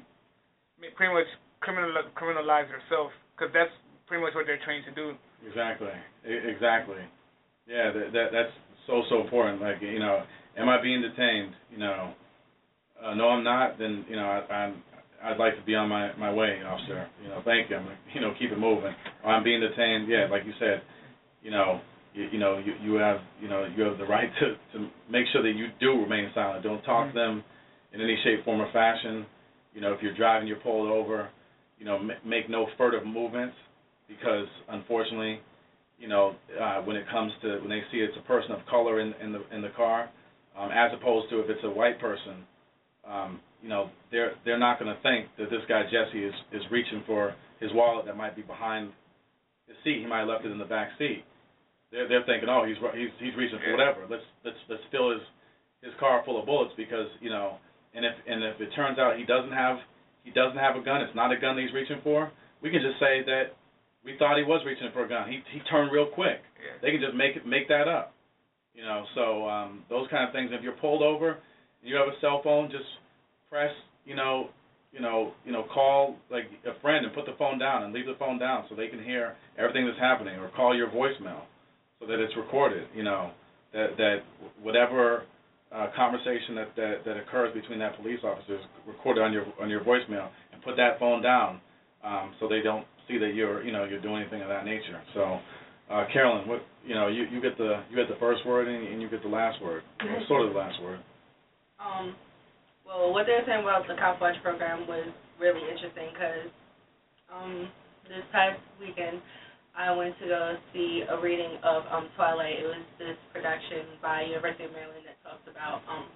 pretty much criminal criminalize yourself, because that's pretty much what they're trained to do. Exactly. Exactly. Yeah, that, that that's so so important. Like, you know, am I being detained? You know, uh, no, I'm not. Then you know, I, I'm. I'd like to be on my, my way, officer. You know, thank you. I'm, you know, keep it moving. Or I'm being detained. Yeah, like you said, you know, you, you know, you, you have, you know, you have the right to, to make sure that you do remain silent. Don't talk mm-hmm. to them in any shape, form, or fashion. You know, if you're driving, you're pulled over. You know, m- make no furtive movements, because unfortunately, you know, uh, when it comes to when they see it's a person of color in in the in the car, um, as opposed to if it's a white person. Um, you know, they're they're not going to think that this guy Jesse is, is reaching for his wallet that might be behind his seat. He might have left it in the back seat. They're they're thinking, oh, he's he's he's reaching for whatever. Let's let's let's fill his his car full of bullets, because you know, and if and if it turns out he doesn't have he doesn't have a gun, it's not a gun that he's reaching for, we can just say that we thought he was reaching for a gun. He he turned real quick. Yeah. They can just make it make that up. You know, so um, those kind of things. If you're pulled over, you have a cell phone, just press, you know, you know, you know, call like a friend and put the phone down and leave the phone down so they can hear everything that's happening, or call your voicemail so that it's recorded. You know, that that whatever uh, conversation that, that that occurs between that police officer is recorded on your on your voicemail, and put that phone down um, so they don't see that you're you know you're doing anything of that nature. So, uh, Carolyn, what you know, you, you get the you get the first word and, and you get the last word, or sort of the last word. Um. Well, what they were saying about the Cop Watch program was really interesting, because um, this past weekend I went to go see a reading of um, Twilight. It was this production by University of Maryland that talks about um,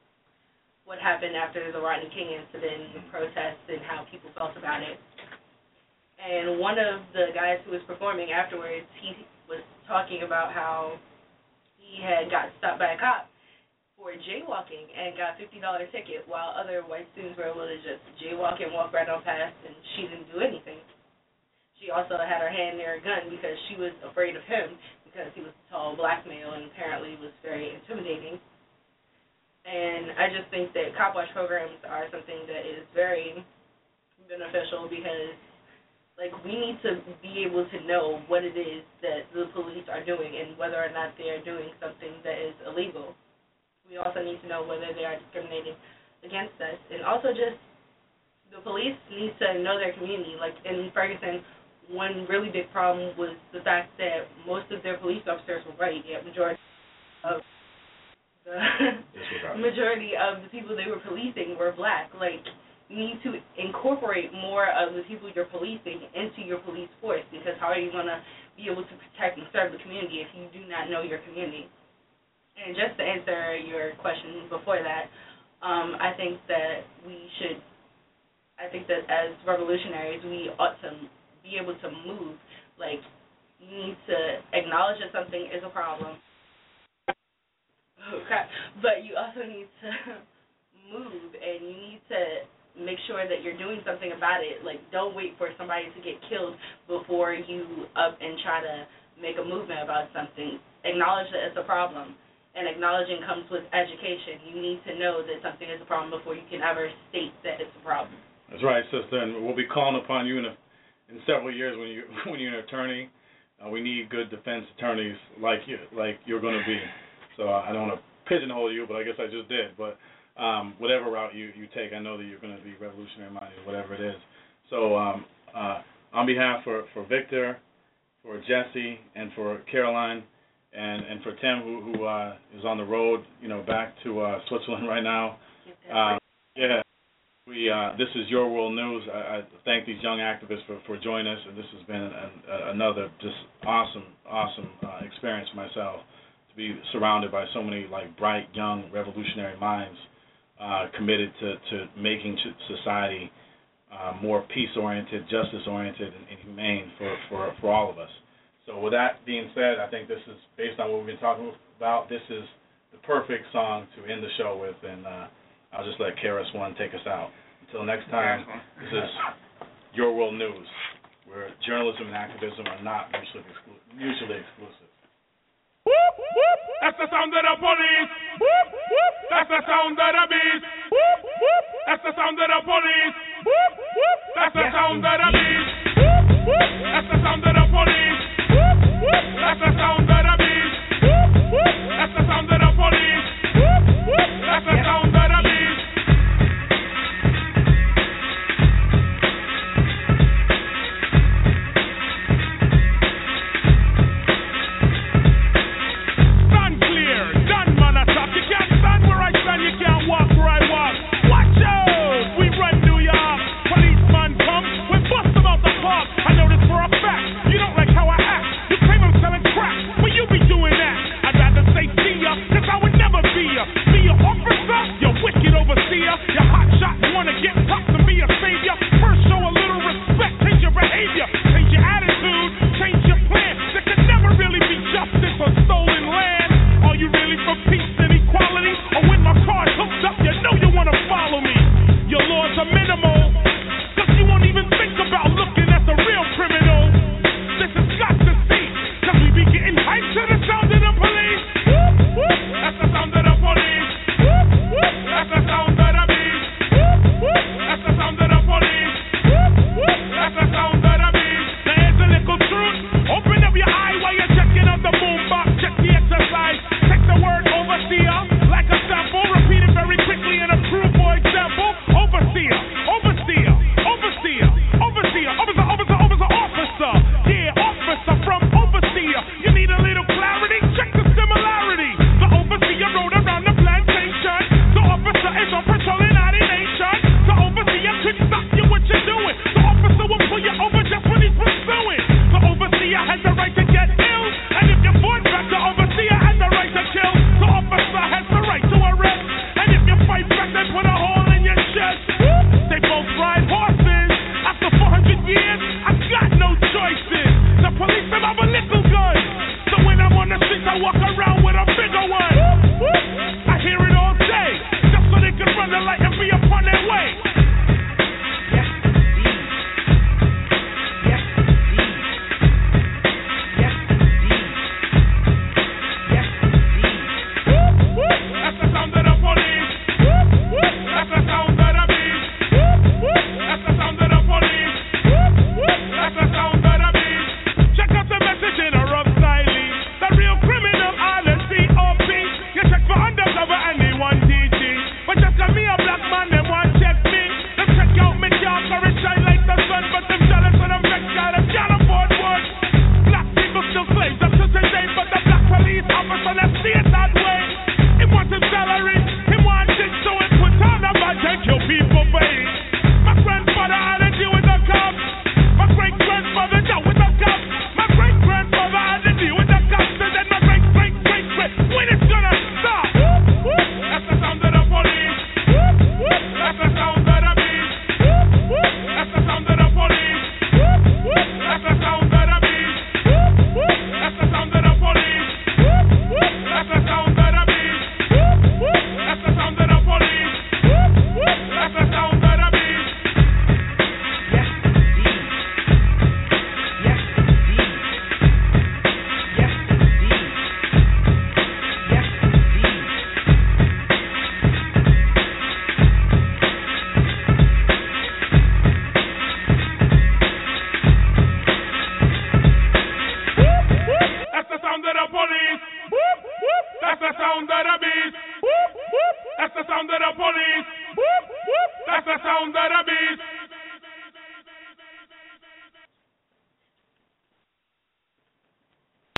what happened after the Rodney King incident, the protests, and how people felt about it. And one of the guys who was performing afterwards, he was talking about how he had got stopped by a cop for jaywalking and got a fifty dollars ticket, while other white students were able to just jaywalk and walk right on past, and she didn't do anything. She also had her hand near a gun because she was afraid of him, because he was a tall black male and apparently was very intimidating. And I just think that Cop Watch programs are something that is very beneficial, because like we need to be able to know what it is that the police are doing and whether or not they are doing something that is illegal. We also need to know whether they are discriminating against us. And also just the police need to know their community. Like in Ferguson, one really big problem was the fact that most of their police officers were white, yet majority of the majority of the people they were policing were black. Like, you need to incorporate more of the people you're policing into your police force, because how are you going to be able to protect and serve the community if you do not know your community? And just to answer your question before that, um, I think that we should, I think that as revolutionaries, we ought to be able to move. Like, you need to acknowledge that something is a problem, okay, but you also need to move, and you need to make sure that you're doing something about it. Like, don't wait for somebody to get killed before you up and try to make a movement about something. Acknowledge that it's a problem. And acknowledging comes with education. You need to know that something is a problem before you can ever state that it's a problem. That's right, sister. And we'll be calling upon you in, a, in several years when you when you're an attorney. Uh, we need good defense attorneys like you, like you're going to be. So uh, I don't want to pigeonhole you, but I guess I just did. But um, whatever route you, you take, I know that you're going to be revolutionary minded, whatever it is. So um, uh, on behalf for for Victor, for Jesse, and for Caroline. And and for Tim, who who uh, is on the road, you know, back to uh, Switzerland right now. Uh, yeah, we uh, this is Your World News. I, I thank these young activists for, for joining us, and this has been an, a, another just awesome awesome uh, experience for myself, to be surrounded by so many like bright young revolutionary minds uh, committed to, to making society uh, more peace-oriented, justice-oriented, and, and humane for, for, for all of us. So with that being said, I think this is, based on what we've been talking about, this is the perfect song to end the show with, and uh, I'll just let K R S One take us out. Until next time, this is Your World News, where journalism and activism are not mutually, exclu- mutually exclusive. Whoop, whoop. That's the sound of the police. Whoop, whoop. That's the sound of the beast. Whoop, whoop. That's the sound of the police. Whoop, whoop. That's the sound of the beast. Whoop, whoop. That's the sound of the police. Whoop, whoop. That's the sound of the beast. Whoop, whoop. That's the sound of the police. Whoop, whoop. That's the sound of the beast. Stand clear, done man attack. You can't stand where I stand, you can't walk where I walk. Watch out, we run New York. Policeman come, we bust them out the park. I know this for a fact. You don't like how I act. You claim I'm selling crack, but you be doing that. I'd rather say see ya, cause I would never be ya. Be your officer, you wicked overseer. Your hot shot wanna get popped and be a savior. First show a little respect, change your behavior, change your attitude, change your plan. There can never really be justice on stolen land. Are you really for peace and equality? Or when my car's hooked up, you know you wanna follow me. Your laws are minimal, cause you won't even think about looking at the real criminal. This has got to see, cause we be getting hyped to the sound of the police. Whoop, whoop. That's the sound of the police. Whoop, whoop. That's the sound of the beast. Whoop, whoop. That's the sound of the police. Whoop, whoop. That's the sound of the beast. Now here's a little truth. Open up your eye while you're checking out the boombox. Check the exercise. Take the word overseer like a sample. Repeat it very quickly and approve, for example. Overseer, overseer, overseer, overseer, officer, officer, officer, officer. Yeah, officer from overseer. You need a little clarity? Check the similarity. The overseer rode around the plantation. The officer is on patrol in our nation. The overseer could stop you what you're doing. The officer will pull you over just when he's pursuing. The overseer has the right to get ill. And if you fought back, the overseer has the right to kill. The officer has the right to arrest. And if you fight back, they put a hole in your chest. They both ride horses. After four hundred years, I got no choices. The police them have a little gun. So when I'm on the streets, I walk around with a bigger one. I hear it all day, just so they can run the light and be upon their way. Yes, indeed. Yes, indeed. Yes, indeed. Yes, indeed. Whoop, whoop. That's the sound of the police. Whoop, whoop. That's the sound of the beast. Whoop, whoop. That's the sound of the police. Whoop, whoop. That's the sound of the beast. Check out the message in a rough style. The real criminal, all the C O P. You check for undercover and they want D G. But just cause me a black man, they want check me. Them check out me car, cause it shine like the sun. But them jealous and them vexed, cause them can't afford one. Black people still slaves up to today. But the black police officer, let's see it that way. He wants his salary, he wants it, so he put on a badge and kill people, babe. My grandfather had to deal with the cops. My great grandfather dealt with the cops. My great grandfather had to deal with the cops. And then my great great great great. When it's gonna stop? Whoop, whoop. That's the sound of the police. Whoop, whoop. That's the sound of the beast. Whoop, whoop. That's the sound of the police. Whoop, whoop. That's the sound of the beast. Whoop, whoop. That's the sound of the police. Whoop, whoop. That's the sound of the beast. Whoop, whoop. That's the sound of the police. Whoop, whoop. That's the sound of the beast. Yes, indeed. Yes, indeed. Yes, indeed. Yes, indeed. Whoop, whoop. That's the sound of the police. Whoop, whoop. That's the sound of the beast. Whoop, whoop. That's the sound of the police. Whoop, whoop. That's the sound of the beast.